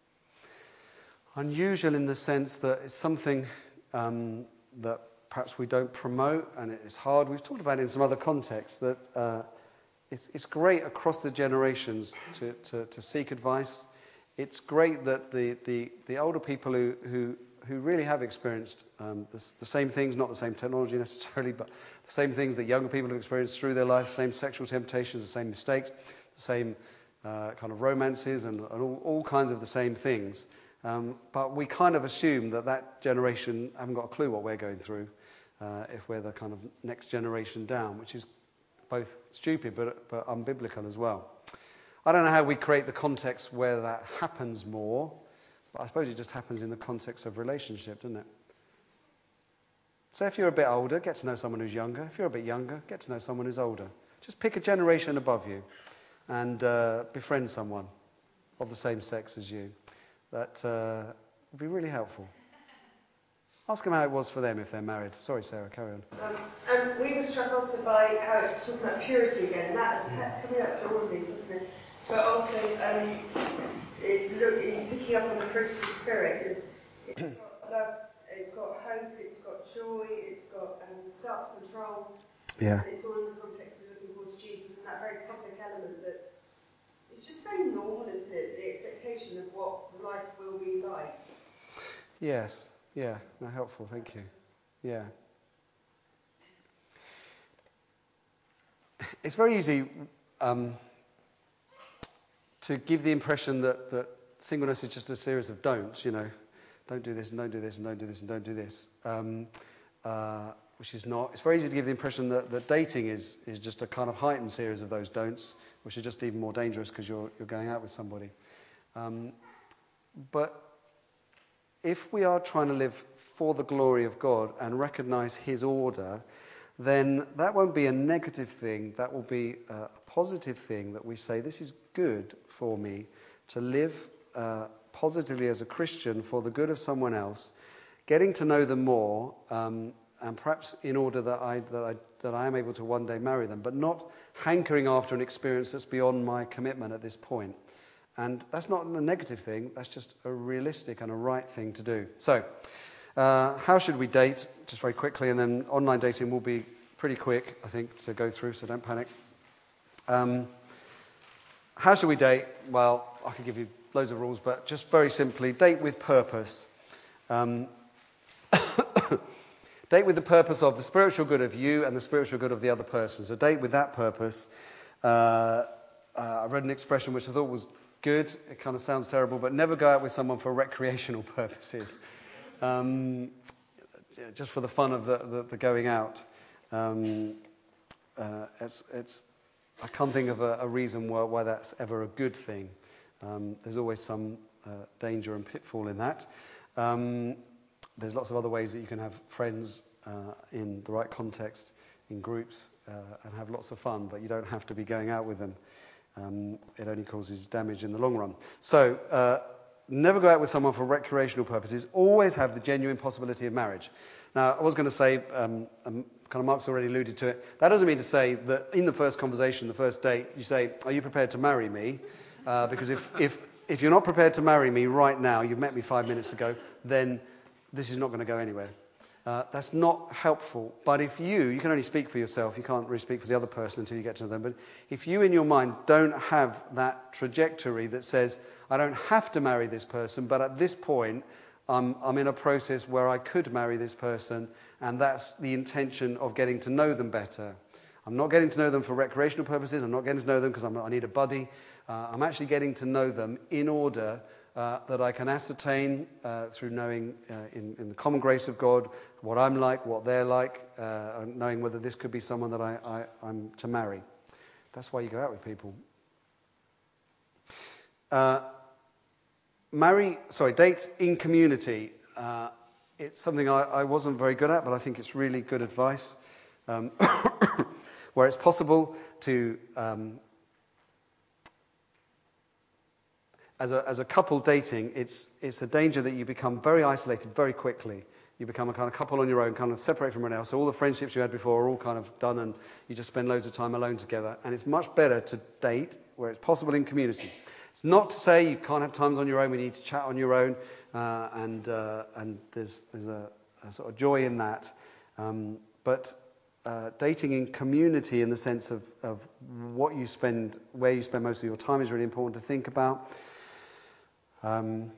unusual in the sense that it's something um, that perhaps we don't promote, and it's hard. We've talked about it in some other contexts, that uh, it's, it's great across the generations to, to, to seek advice. It's great that the, the, the older people who, who, who really have experienced um, the, the same things, not the same technology necessarily, but the same things that younger people have experienced through their life, the same sexual temptations, the same mistakes, the same uh, kind of romances, and, and all, all kinds of the same things. Um, but we kind of assume that that generation haven't got a clue what we're going through uh, if we're the kind of next generation down, which is both stupid but, but unbiblical as well. I don't know how we create the context where that happens more, but I suppose it just happens in the context of relationship, doesn't it? So if you're a bit older, get to know someone who's younger. If you're a bit younger, get to know someone who's older. Just pick a generation above you and uh, befriend someone of the same sex as you. That uh, would be really helpful. Ask them how it was for them if they're married. Sorry, Sarah, carry on. And we were struck also by how it's talking about purity again, and that is coming up for all of these, isn't it? But also, um, it, look, in picking up on the fruit of the Spirit, it, it's got love, it's got hope, it's got joy, it's got um, self-control. Yeah. And it's all in the context of looking towards Jesus, and that very public element that it's just very normal, isn't it? The expectation of what life will be like. Yes. Yeah, no, helpful, thank you. Yeah. It's very easy um, to give the impression that, that singleness is just a series of don'ts, you know. Don't do this, and don't do this, and don't do this, and don't do this. Um, uh, which is not. It's very easy to give the impression that, that dating is, is just a kind of heightened series of those don'ts, which are just even more dangerous because you're, you're going out with somebody. Um, but if we are trying to live for the glory of God and recognize his order, then that won't be a negative thing. That will be a positive thing that we say, this is good for me to live uh, positively as a Christian for the good of someone else, getting to know them more, um, and perhaps in order that I, that, I, that I am able to one day marry them, but not hankering after an experience that's beyond my commitment at this point. And that's not a negative thing, that's just a realistic and a right thing to do. So, uh, how should we date? Just very quickly, and then online dating will be pretty quick, I think, to go through, so don't panic. Um, how should we date? Well, I could give you loads of rules, but just very simply, date with purpose. Um, date with the purpose of the spiritual good of you and the spiritual good of the other person. So date with that purpose. Uh, uh, I read an expression which I thought was good. It kind of sounds terrible, but never go out with someone for recreational purposes. Um, just for the fun of the, the, the going out. Um, uh, it's, it's, I can't think of a, a reason why, why that's ever a good thing. Um, there's always some uh, danger and pitfall in that. Um, there's lots of other ways that you can have friends uh, in the right context, in groups, uh, and have lots of fun, but you don't have to be going out with them. Um, it only causes damage in the long run. So, uh, never go out with someone for recreational purposes. Always have the genuine possibility of marriage. Now, I was going to say, um, um, kind of Mark's already alluded to it, that doesn't mean to say that in the first conversation, the first date, you say, are you prepared to marry me? Uh, because if, if, if you're not prepared to marry me right now, you've met me five minutes ago, then this is not going to go anywhere. Uh, that's not helpful. But if you, you can only speak for yourself, you can't really speak for the other person until you get to know them, but if you in your mind don't have that trajectory that says, I don't have to marry this person, but at this point, I'm, I'm in a process where I could marry this person, and that's the intention of getting to know them better. I'm not getting to know them for recreational purposes, I'm not getting to know them because I'm, I need a buddy. Uh, I'm actually getting to know them in order uh, that I can ascertain uh, through knowing uh, in, in the common grace of God what I'm like, what they're like, uh, and knowing whether this could be someone that I, I, I'm to marry. That's why you go out with people. Uh, marry, sorry, dates in community. Uh, it's something I, I wasn't very good at, but I think it's really good advice. Um, where it's possible to... Um, As a, as a couple dating, it's, it's a danger that you become very isolated very quickly. You become a kind of couple on your own, kind of separate from everyone else. So all the friendships you had before are all kind of done, and you just spend loads of time alone together. And it's much better to date where it's possible in community. It's not to say you can't have times on your own when you need to chat on your own, uh, and, uh, and there's, there's a, a sort of joy in that. Um, but uh, dating in community in the sense of, of what you spend, where you spend most of your time is really important to think about. Um,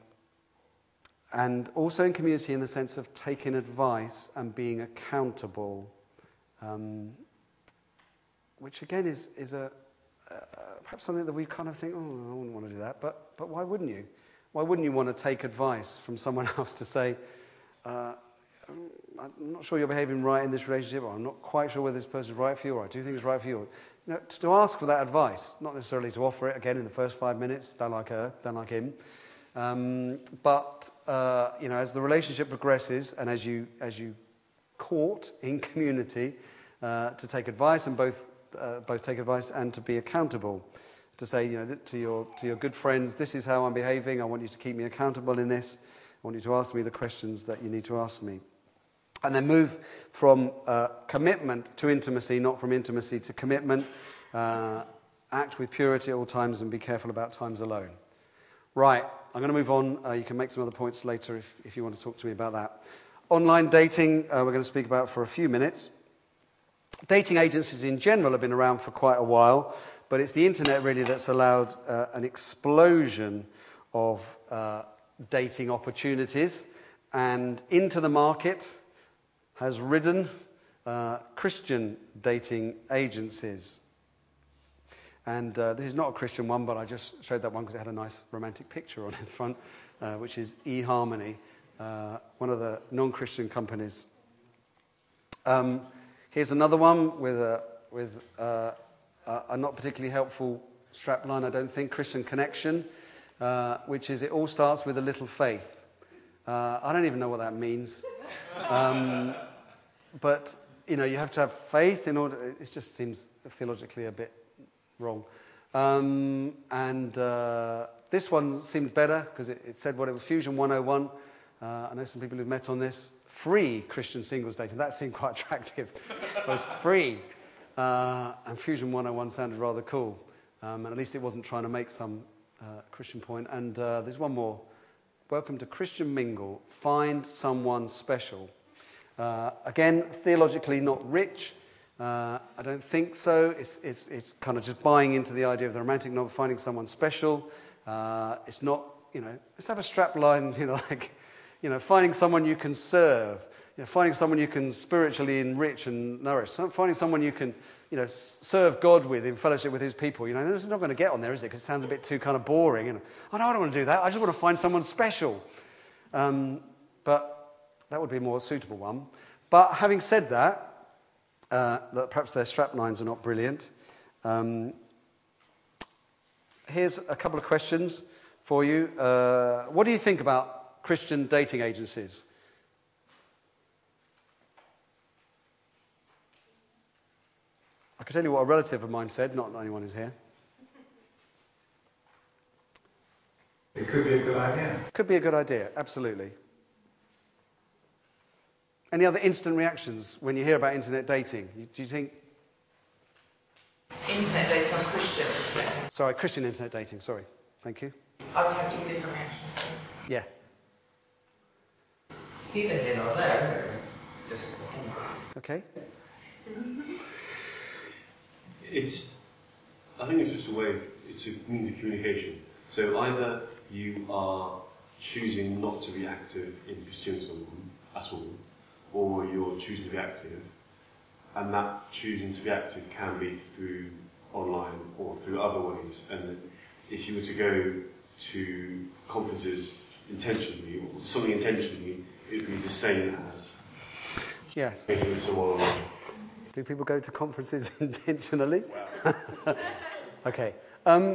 and also in community in the sense of taking advice and being accountable, um, which again is, is a, uh, perhaps something that we kind of think, oh, I wouldn't want to do that, but, but why wouldn't you? Why wouldn't you want to take advice from someone else to say, uh, I'm not sure you're behaving right in this relationship, or I'm not quite sure whether this person is right for you, or I do think it's right for you. You know, to, to ask for that advice, not necessarily to offer it again in the first five minutes, don't like her, don't like him. Um, but, uh, you know, as the relationship progresses and as you, as you court in community, uh, to take advice and both, uh, both take advice and to be accountable, to say, you know, to your, to your good friends, this is how I'm behaving, I want you to keep me accountable in this, I want you to ask me the questions that you need to ask me. And then move from uh, commitment to intimacy, not from intimacy to commitment. Uh, act with purity at all times and be careful about times alone. Right, I'm going to move on. Uh, you can make some other points later if, if you want to talk to me about that. Online dating, uh, we're going to speak about for a few minutes. Dating agencies in general have been around for quite a while, but it's the internet really that's allowed uh, an explosion of uh, dating opportunities, and into the market has ridden uh, Christian dating agencies. And uh, this is not a Christian one, but I just showed that one because it had a nice romantic picture on the front, uh, which is eHarmony, uh, one of the non-Christian companies. Um, here's another one with a, with uh, a, a not particularly helpful strapline, I don't think, Christian Connection, uh, which is it all starts with a little faith. Uh, I don't even know what that means. Um, but, you know, you have to have faith in order, it just seems theologically a bit wrong. Um, and uh, this one seemed better because it, it said what it was, Fusion one oh one. Uh, I know some people who've met on this. Free Christian singles dating. That seemed quite attractive. It was free. Uh, and Fusion one oh one sounded rather cool. Um, and at least it wasn't trying to make some uh, Christian point. And uh, there's one more. Welcome to Christian Mingle. Find someone special. Uh, again, theologically not rich. Uh, I don't think so. It's, it's, it's kind of just buying into the idea of the romantic novel, finding someone special. Uh, it's not, you know, let's have a strap line, you know, like, you know, finding someone you can serve, you know, finding someone you can spiritually enrich and nourish, finding someone you can, you know, serve God with in fellowship with his people. You know, this is not going to get on there, is it? Because it sounds a bit too kind of boring. You know, oh, no, I don't want to do that. I just want to find someone special. Um, but that would be a more suitable one. But having said that, Uh, that perhaps their strap lines are not brilliant. Um, here's a couple of questions for you. Uh, what do you think about Christian dating agencies? I can tell you what a relative of mine said, not anyone who's here. It could be a good idea. Could be a good idea, absolutely. Any other instant reactions when you hear about internet dating? You- Do you think... Internet dating on Christian internet. Sorry, Christian internet dating, sorry. Thank you. I would have two different reactions. Yeah. Neither here nor there. Just Okay. It's, I think it's just a way, it's a means of communication. So either you are choosing not to be active in pursuing someone at all, or you're choosing to be active, and that choosing to be active can be through online or through other ways. And if you were to go to conferences intentionally, or something intentionally, it would be the same as Yes. making with someone online. Do people go to conferences intentionally? Okay. Um,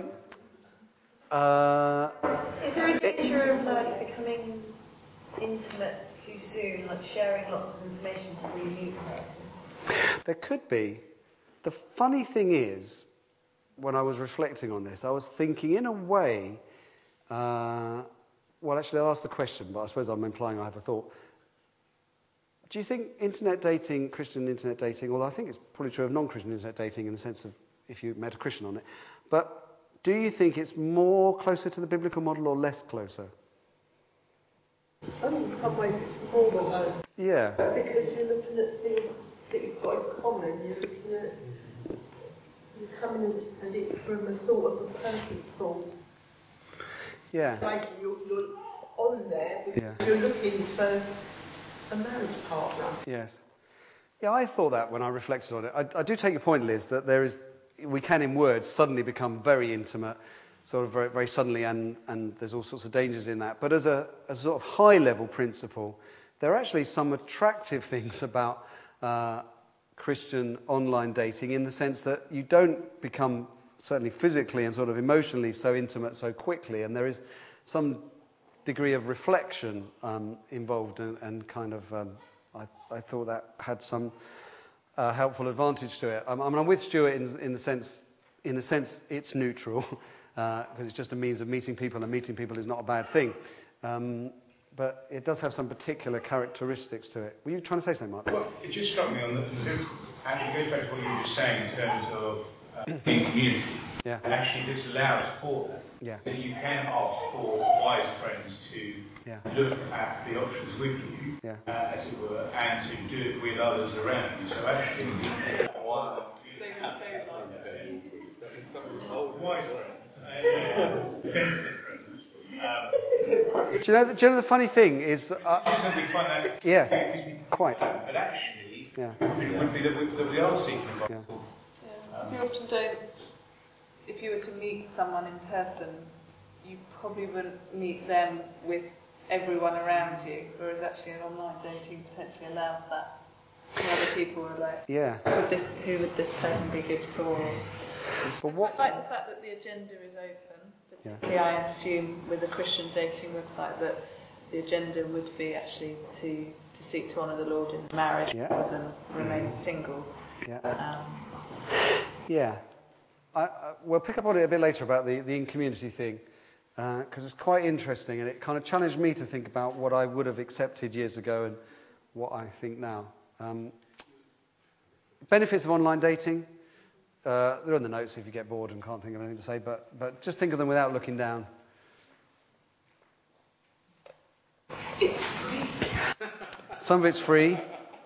uh, Is there a danger of like becoming intimate too soon, like sharing lots of information before you meet the person? there could be. The funny thing is, when I was reflecting on this, I was thinking, in a way, uh, well, actually, I'll ask the question, but I suppose I'm implying I have a thought. Do you think internet dating, Christian internet dating, although I think it's probably true of non-Christian internet dating in the sense of if you met a Christian on it, but do you think it's more closer to the biblical model or less closer? I think in some ways it's more than that. Yeah. Because you're looking at things that you've got in common. You're looking at, you're coming at it from a thought of a person's thought. Yeah. Like you're, you're on there because Yeah. you're looking for a marriage partner. Yes. Yeah, I thought that when I reflected on it. I, I do take your point, Liz, that there is, we can in words suddenly become very intimate, sort of very, very suddenly, and, and there's all sorts of dangers in that. But as a, as a sort of high-level principle, there are actually some attractive things about uh, Christian online dating in the sense that you don't become certainly physically and sort of emotionally so intimate so quickly, and there is some degree of reflection um, involved, and, and kind of, um, I, I thought that had some uh, helpful advantage to it. Um, I mean, I'm with Stuart in, in the sense, in a sense, it's neutral, because uh, it's just a means of meeting people, and meeting people is not a bad thing. Um, but it does have some particular characteristics to it. Were you trying to say something, Mark? Well, it just struck me on the, the actually goes back to what you were saying in terms of uh, being community. Yeah. And actually this allows for that. Yeah. That you can ask for wise friends to Yeah. look at the options with you, Yeah. uh, as it were, and to do it with others around you. So actually, one, wise friends, uh, sensitive friends. Um, Do you know, the, do you know the funny thing is... Uh, It's going to be quite that, yeah, because we, quite. But actually, Yeah. frequently that we, that we are seeking. Yeah. Yeah. You often don't, if you were to meet someone in person, you probably wouldn't meet them with everyone around you, whereas actually an online dating potentially allows that. Where other people are like, Yeah. would this, who would this person be good for? But what... I like the fact that the agenda is open, particularly I assume with a Christian dating website that the agenda would be actually to, to seek to honour the Lord in marriage Yeah. rather than remain single. Yeah. Um, Yeah. I, I, we'll pick up on it a bit later about the, the in-community thing, because uh, it's quite interesting, and it kind of challenged me to think about what I would have accepted years ago and what I think now. Um, benefits of online dating, uh, they're in the notes if you get bored and can't think of anything to say, but, but just think of them without looking down. It's free. Some of it's free.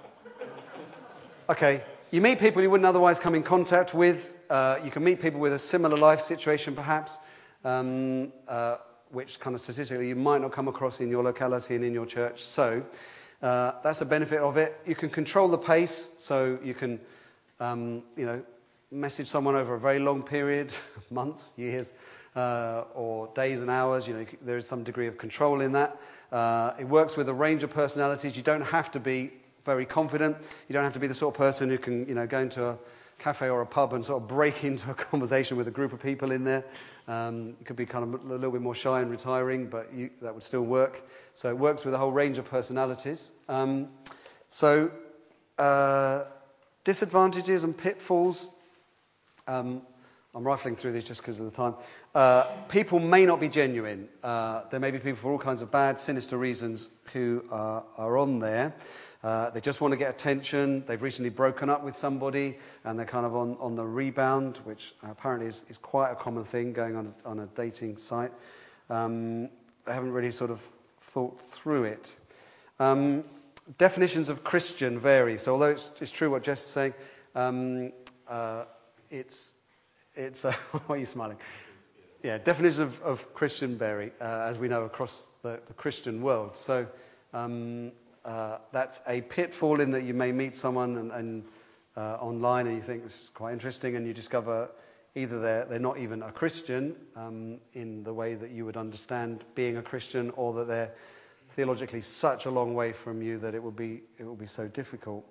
Okay, you meet people you wouldn't otherwise come in contact with. Uh, you can meet people with a similar life situation, perhaps, um, uh, which kind of statistically you might not come across in your locality and in your church. So uh, that's a benefit of it. You can control the pace, so you can, um, you know, message someone over a very long period, months, years, uh, or days and hours. You know, there is some degree of control in that. Uh, it works with a range of personalities. You don't have to be very confident. You don't have to be the sort of person who can, you know, go into a cafe or a pub and sort of break into a conversation with a group of people in there. Um, you could be kind of a little bit more shy and retiring, but you, that would still work. So it works with a whole range of personalities. Um, so uh, disadvantages and pitfalls. Um, I'm rifling through these just because of the time. Uh, people may not be genuine. Uh, there may be people for all kinds of bad, sinister reasons who are, are on there. Uh, they just want to get attention. They've recently broken up with somebody and they're kind of on, on the rebound, which apparently is, is quite a common thing going on a, on a dating site. Um, they haven't really sort of thought through it. Um, definitions of Christian vary. So although it's, it's true what Jess is saying, um, uh, it's... It's, uh, why are you smiling? Yeah, definitions of, of Christian vary, uh, as we know, across the, the Christian world. So um, uh, that's a pitfall in that you may meet someone and, and, uh, online and you think this is quite interesting and you discover either they're, they're not even a Christian um, in the way that you would understand being a Christian, or that they're theologically such a long way from you that it will be, it will be so difficult.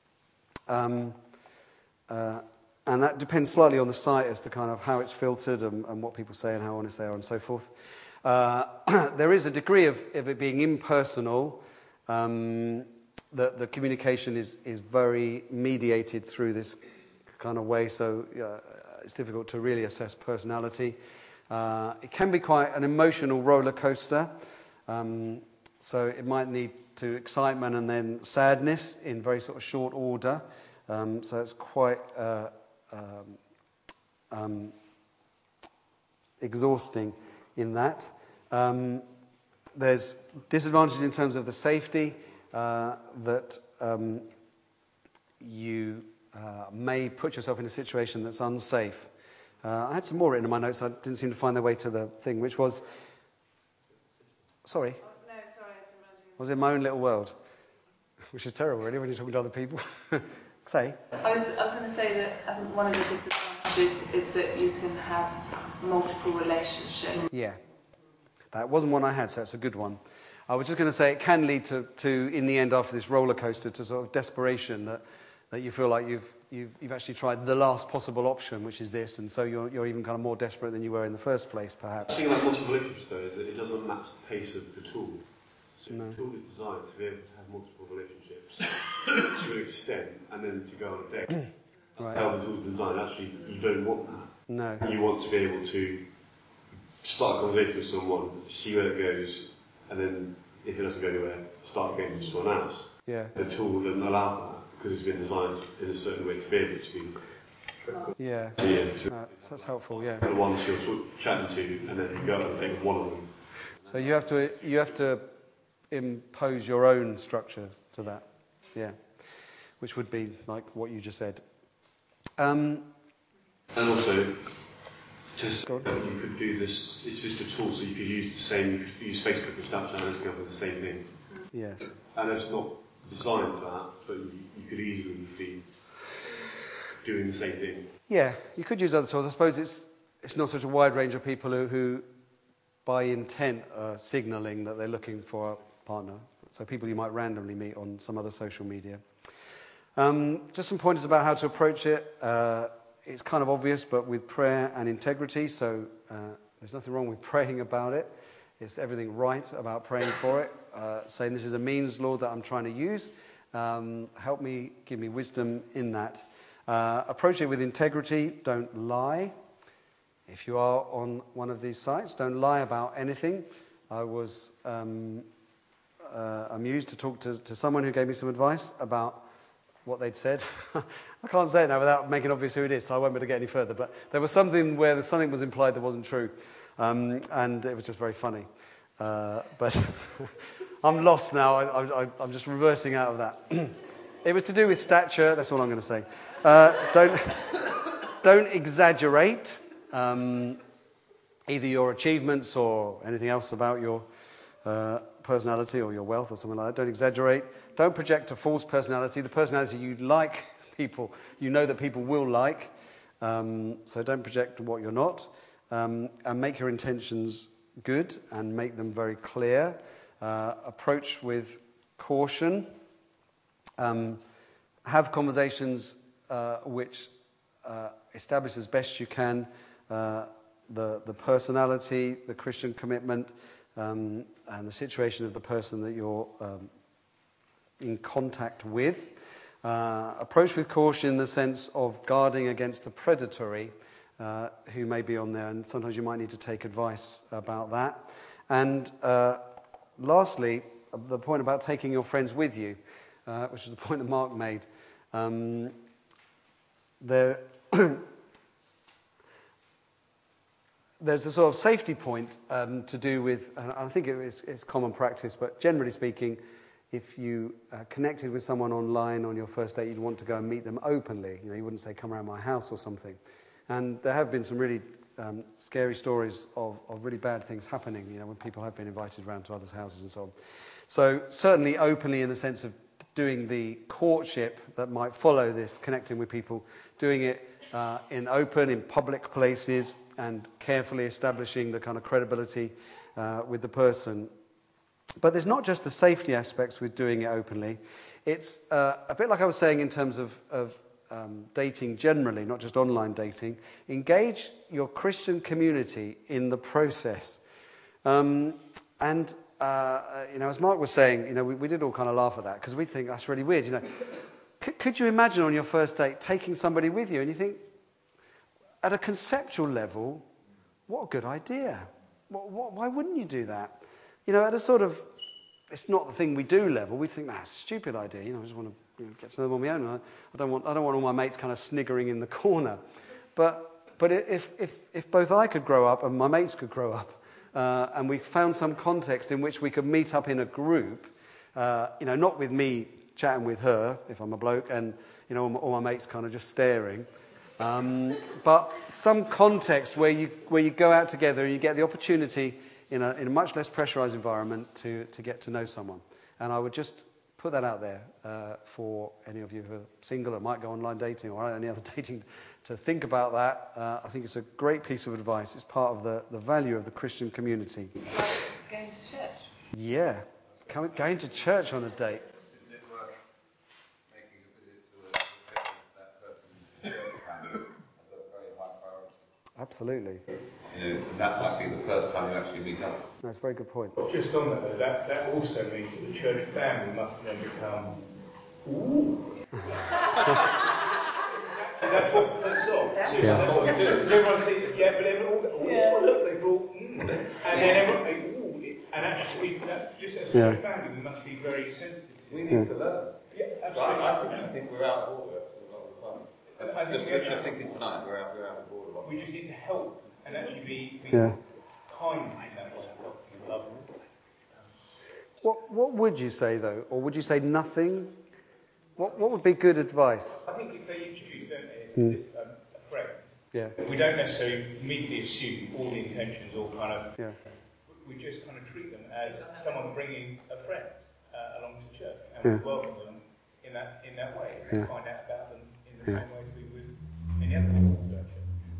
Um, uh, And that depends slightly on the site as to kind of how it's filtered and, and what people say and how honest they are and so forth. Uh, there is a degree of, of it being impersonal. Um, the, the communication is, is very mediated through this kind of way, so uh, it's difficult to really assess personality. Uh, it can be quite an emotional roller coaster. Um, so it might lead to excitement and then sadness in very sort of short order. Um, so it's quite... Uh, Um, um, exhausting in that. Um, there's disadvantages in terms of the safety, uh, that um, you uh, may put yourself in a situation that's unsafe. Uh, I had some more written in my notes. I didn't seem to find their way to the thing, which was... Sorry? Oh, no, sorry, I had to imagine. I was in my own little world, which is terrible, really, when you're talking to other people. Say. I was, I was going to say that I think one of the disadvantages is that you can have multiple relationships. Yeah. That wasn't one I had, so it's a good one. I was just going to say it can lead to, to, in the end, after this roller coaster, to sort of desperation, that, that you feel like you've, you've, you've actually tried the last possible option, which is this, and so you're, you're even kind of more desperate than you were in the first place, perhaps. The thing about multiple relationships, though, is that it doesn't match the pace of the tool. So No. the tool is designed to be able to have multiple relationships to an extent, and then to go on a date. That's Right. how the tool's been designed. Actually, you don't want that. No. You want to be able to start a conversation with someone, see where it goes, and then, if it doesn't go anywhere, start again with someone else. Yeah. The tool doesn't allow that, because it's been designed in a certain way to be able to... Yeah. So, yeah, to Uh, that's helpful, yeah. the ones you're talk, chatting to, and then you go and pick one of them. So you have to you have to impose your own structure to that, yeah, which would be like what you just said. Um, and also, just Go on. uh, you could do this. It's just a tool, so you could use the same. You could use Facebook and Snapchat and Instagram for the same thing. yes. And it's not designed for that, but you, you could easily be doing the same thing. Yeah, you could use other tools. I suppose it's it's not such a wide range of people who, who by intent, are signalling that they're looking for a partner. So people you might randomly meet on some other social media. Um, just some pointers about how to approach it. Uh, it's kind of obvious, but with prayer and integrity. So uh, there's nothing wrong with praying about it. It's everything right about praying for it. Uh, saying this is a means, Lord, that I'm trying to use. Um, help me, give me wisdom in that. Uh, approach it with integrity. Don't lie. If you are on one of these sites, don't lie about anything. I was um, uh, amused to talk to, to someone who gave me some advice about what they'd said. I can't say it now without making obvious who it is, so I won't be able to get any further. But there was something where something was implied that wasn't true, um, and it was just very funny. Uh, but I'm lost now. I, I, I'm just reversing out of that. It was to do with stature. That's all I'm going to say. Uh, don't don't exaggerate um, either your achievements or anything else about your uh, personality or your wealth or something like that. Don't exaggerate. Don't project a false personality. The personality you like people, you know that people will like. Um, so don't project what you're not. Um, and make your intentions good and make them very clear. Uh, approach with caution. Um, have conversations uh, which uh, establish as best you can uh, the, the personality, the Christian commitment, um, and the situation of the person that you're um, in contact with. Uh, approach with caution in the sense of guarding against the predatory uh, who may be on there, and sometimes you might need to take advice about that. And uh, lastly, the point about taking your friends with you, uh, which was the point that Mark made. Um, there, there's a sort of safety point um, to do with, and I think it is, it's common practice, but generally speaking, if you uh, connected with someone online on your first date, you'd want to go and meet them openly. You know, you wouldn't say, come around my house or something. And there have been some really um, scary stories of, of really bad things happening, you know, when people have been invited around to others' houses and so on. So certainly openly in the sense of doing the courtship that might follow this, connecting with people, doing it uh, in open, in public places, and carefully establishing the kind of credibility uh, with the person. But there's not just the safety aspects with doing it openly. It's uh, a bit like I was saying in terms of, of um, dating generally, not just online dating. Engage your Christian community in the process. Um, and, uh, you know, as Mark was saying, you know, we, we did all kind of laugh at that because we think that's really weird, you know. C- could you imagine on your first date taking somebody with you and you think, at a conceptual level, what a good idea. What, what, why wouldn't you do that? You know, at a sort of, it's not the thing we do level, we think that's a stupid idea. You know, I just want to you know, get to know them on my own. I, I don't want, I don't want all my mates kind of sniggering in the corner. But, but if, if, if both I could grow up and my mates could grow up, uh, and we found some context in which we could meet up in a group, uh, you know, not with me chatting with her, if I'm a bloke, and, you know, all my, all my mates kind of just staring, um, but some context where you, where you go out together and you get the opportunity in a, in a much less pressurized environment to, to get to know someone. And I would just put that out there uh, for any of you who are single or might go online dating or any other dating to think about that. Uh, I think it's a great piece of advice. It's part of the, the value of the Christian community. Like going to church? Yeah. Coming, going to church on a date. Isn't it worth making a visit to the parents of that person's family as a very high priority? Absolutely. You know, and that might be the first time you actually meet up. That's a very good point. Just on that, though, that, that also means that the church family must then become, ooh. That's what puts off. So Yeah. that's what we do. Because everyone sees, yeah, but everyone, oh, Yeah. look, they've all, mm. And then everyone, they, ooh. And actually, that, just as a Yeah. church family, we must be very sensitive. We need Yeah. to learn. Yeah, I, absolutely. I think we're out of order a lot of the time. And I think Just, we just thinking tonight, we're out, we're out of order. a lot. We just need to help and actually be, be Yeah. kind in that way. Love. What, what would you say, though? Or would you say nothing? What, what would be good advice? I think if they introduce, don't they, as Mm. this, um, a friend, Yeah. we don't necessarily immediately assume all the intentions or kind of, Yeah. we just kind of treat them as someone bringing a friend uh, along to church, and Yeah. we welcome them in that in that way, Yeah. and find out about them in the Yeah. same way as we would any other person in church,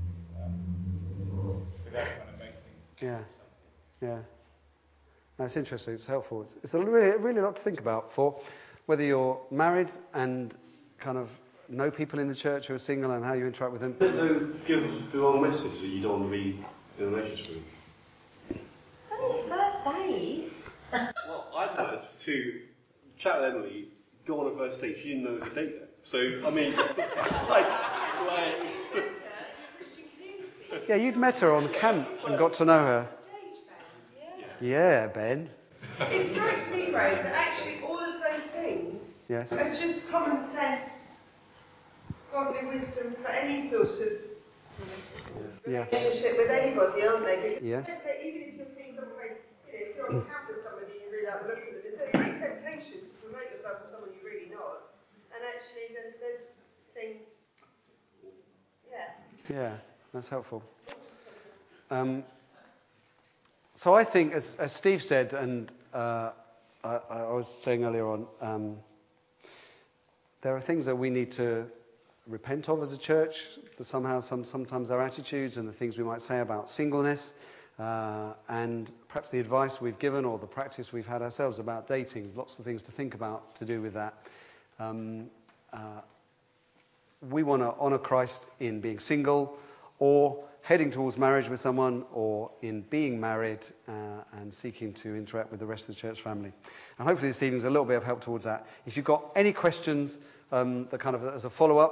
um, without kind of making Yeah. Yeah. That's interesting. It's helpful. It's, it's a really, really lot to think about for whether you're married and kind of know people in the church who are single and how you interact with them. Don't know, give the wrong message that you don't want to be in a relationship with. It's only the first date. Well, I've had to chat with Emily, go on a first date. She didn't know it was a date then. So, I mean, like, like... Yeah, you'd met her on camp and got to know her. Yeah, Ben. It strikes me, Ray, that actually all of those things Yes. are just common sense, godly wisdom for any sort of Yeah. relationship with anybody, aren't they? Because Yes. even if you're seeing someone, you know, if you're on camp with somebody and you really like the look of them, it's a great temptation to promote yourself as someone you're really not. And actually, there's those things, yeah. Yeah, that's helpful. Um, so I think, as, as Steve said, and uh, I, I was saying earlier on, um, there are things that we need to repent of as a church, that somehow, some, sometimes our attitudes and the things we might say about singleness, uh, and perhaps the advice we've given or the practice we've had ourselves about dating, lots of things to think about to do with that. Um, uh, we want to honour Christ in being single or heading towards marriage with someone, or in being married uh, and seeking to interact with the rest of the church family. And hopefully this evening's a little bit of help towards that. If you've got any questions um, that kind of as a follow-up,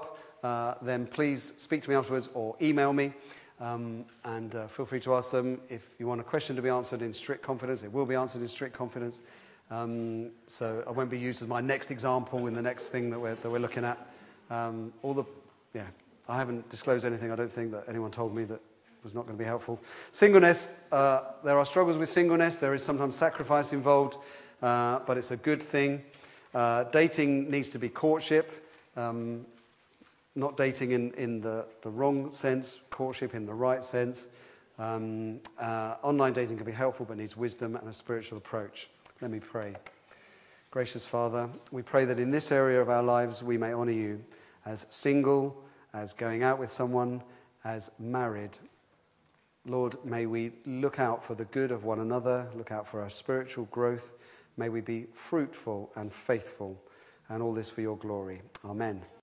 uh, then please speak to me afterwards or email me. Um, and uh, feel free to ask them. If you want a question to be answered in strict confidence, it will be answered in strict confidence. Um, so I won't be used as my next example in the next thing that we're, that we're looking at. Um, all the, yeah, I haven't disclosed anything, I don't think, that anyone told me that was not going to be helpful. Singleness, uh, there are struggles with singleness. There is sometimes sacrifice involved, uh, but it's a good thing. Uh, dating needs to be courtship, um, not dating in, in the, the wrong sense, courtship in the right sense. Um, uh, online dating can be helpful, but needs wisdom and a spiritual approach. Let me pray. Gracious Father, we pray that in this area of our lives we may honour you as single, as going out with someone, as married. Lord, may we look out for the good of one another, look out for our spiritual growth. May we be fruitful and faithful, and all this for your glory. Amen.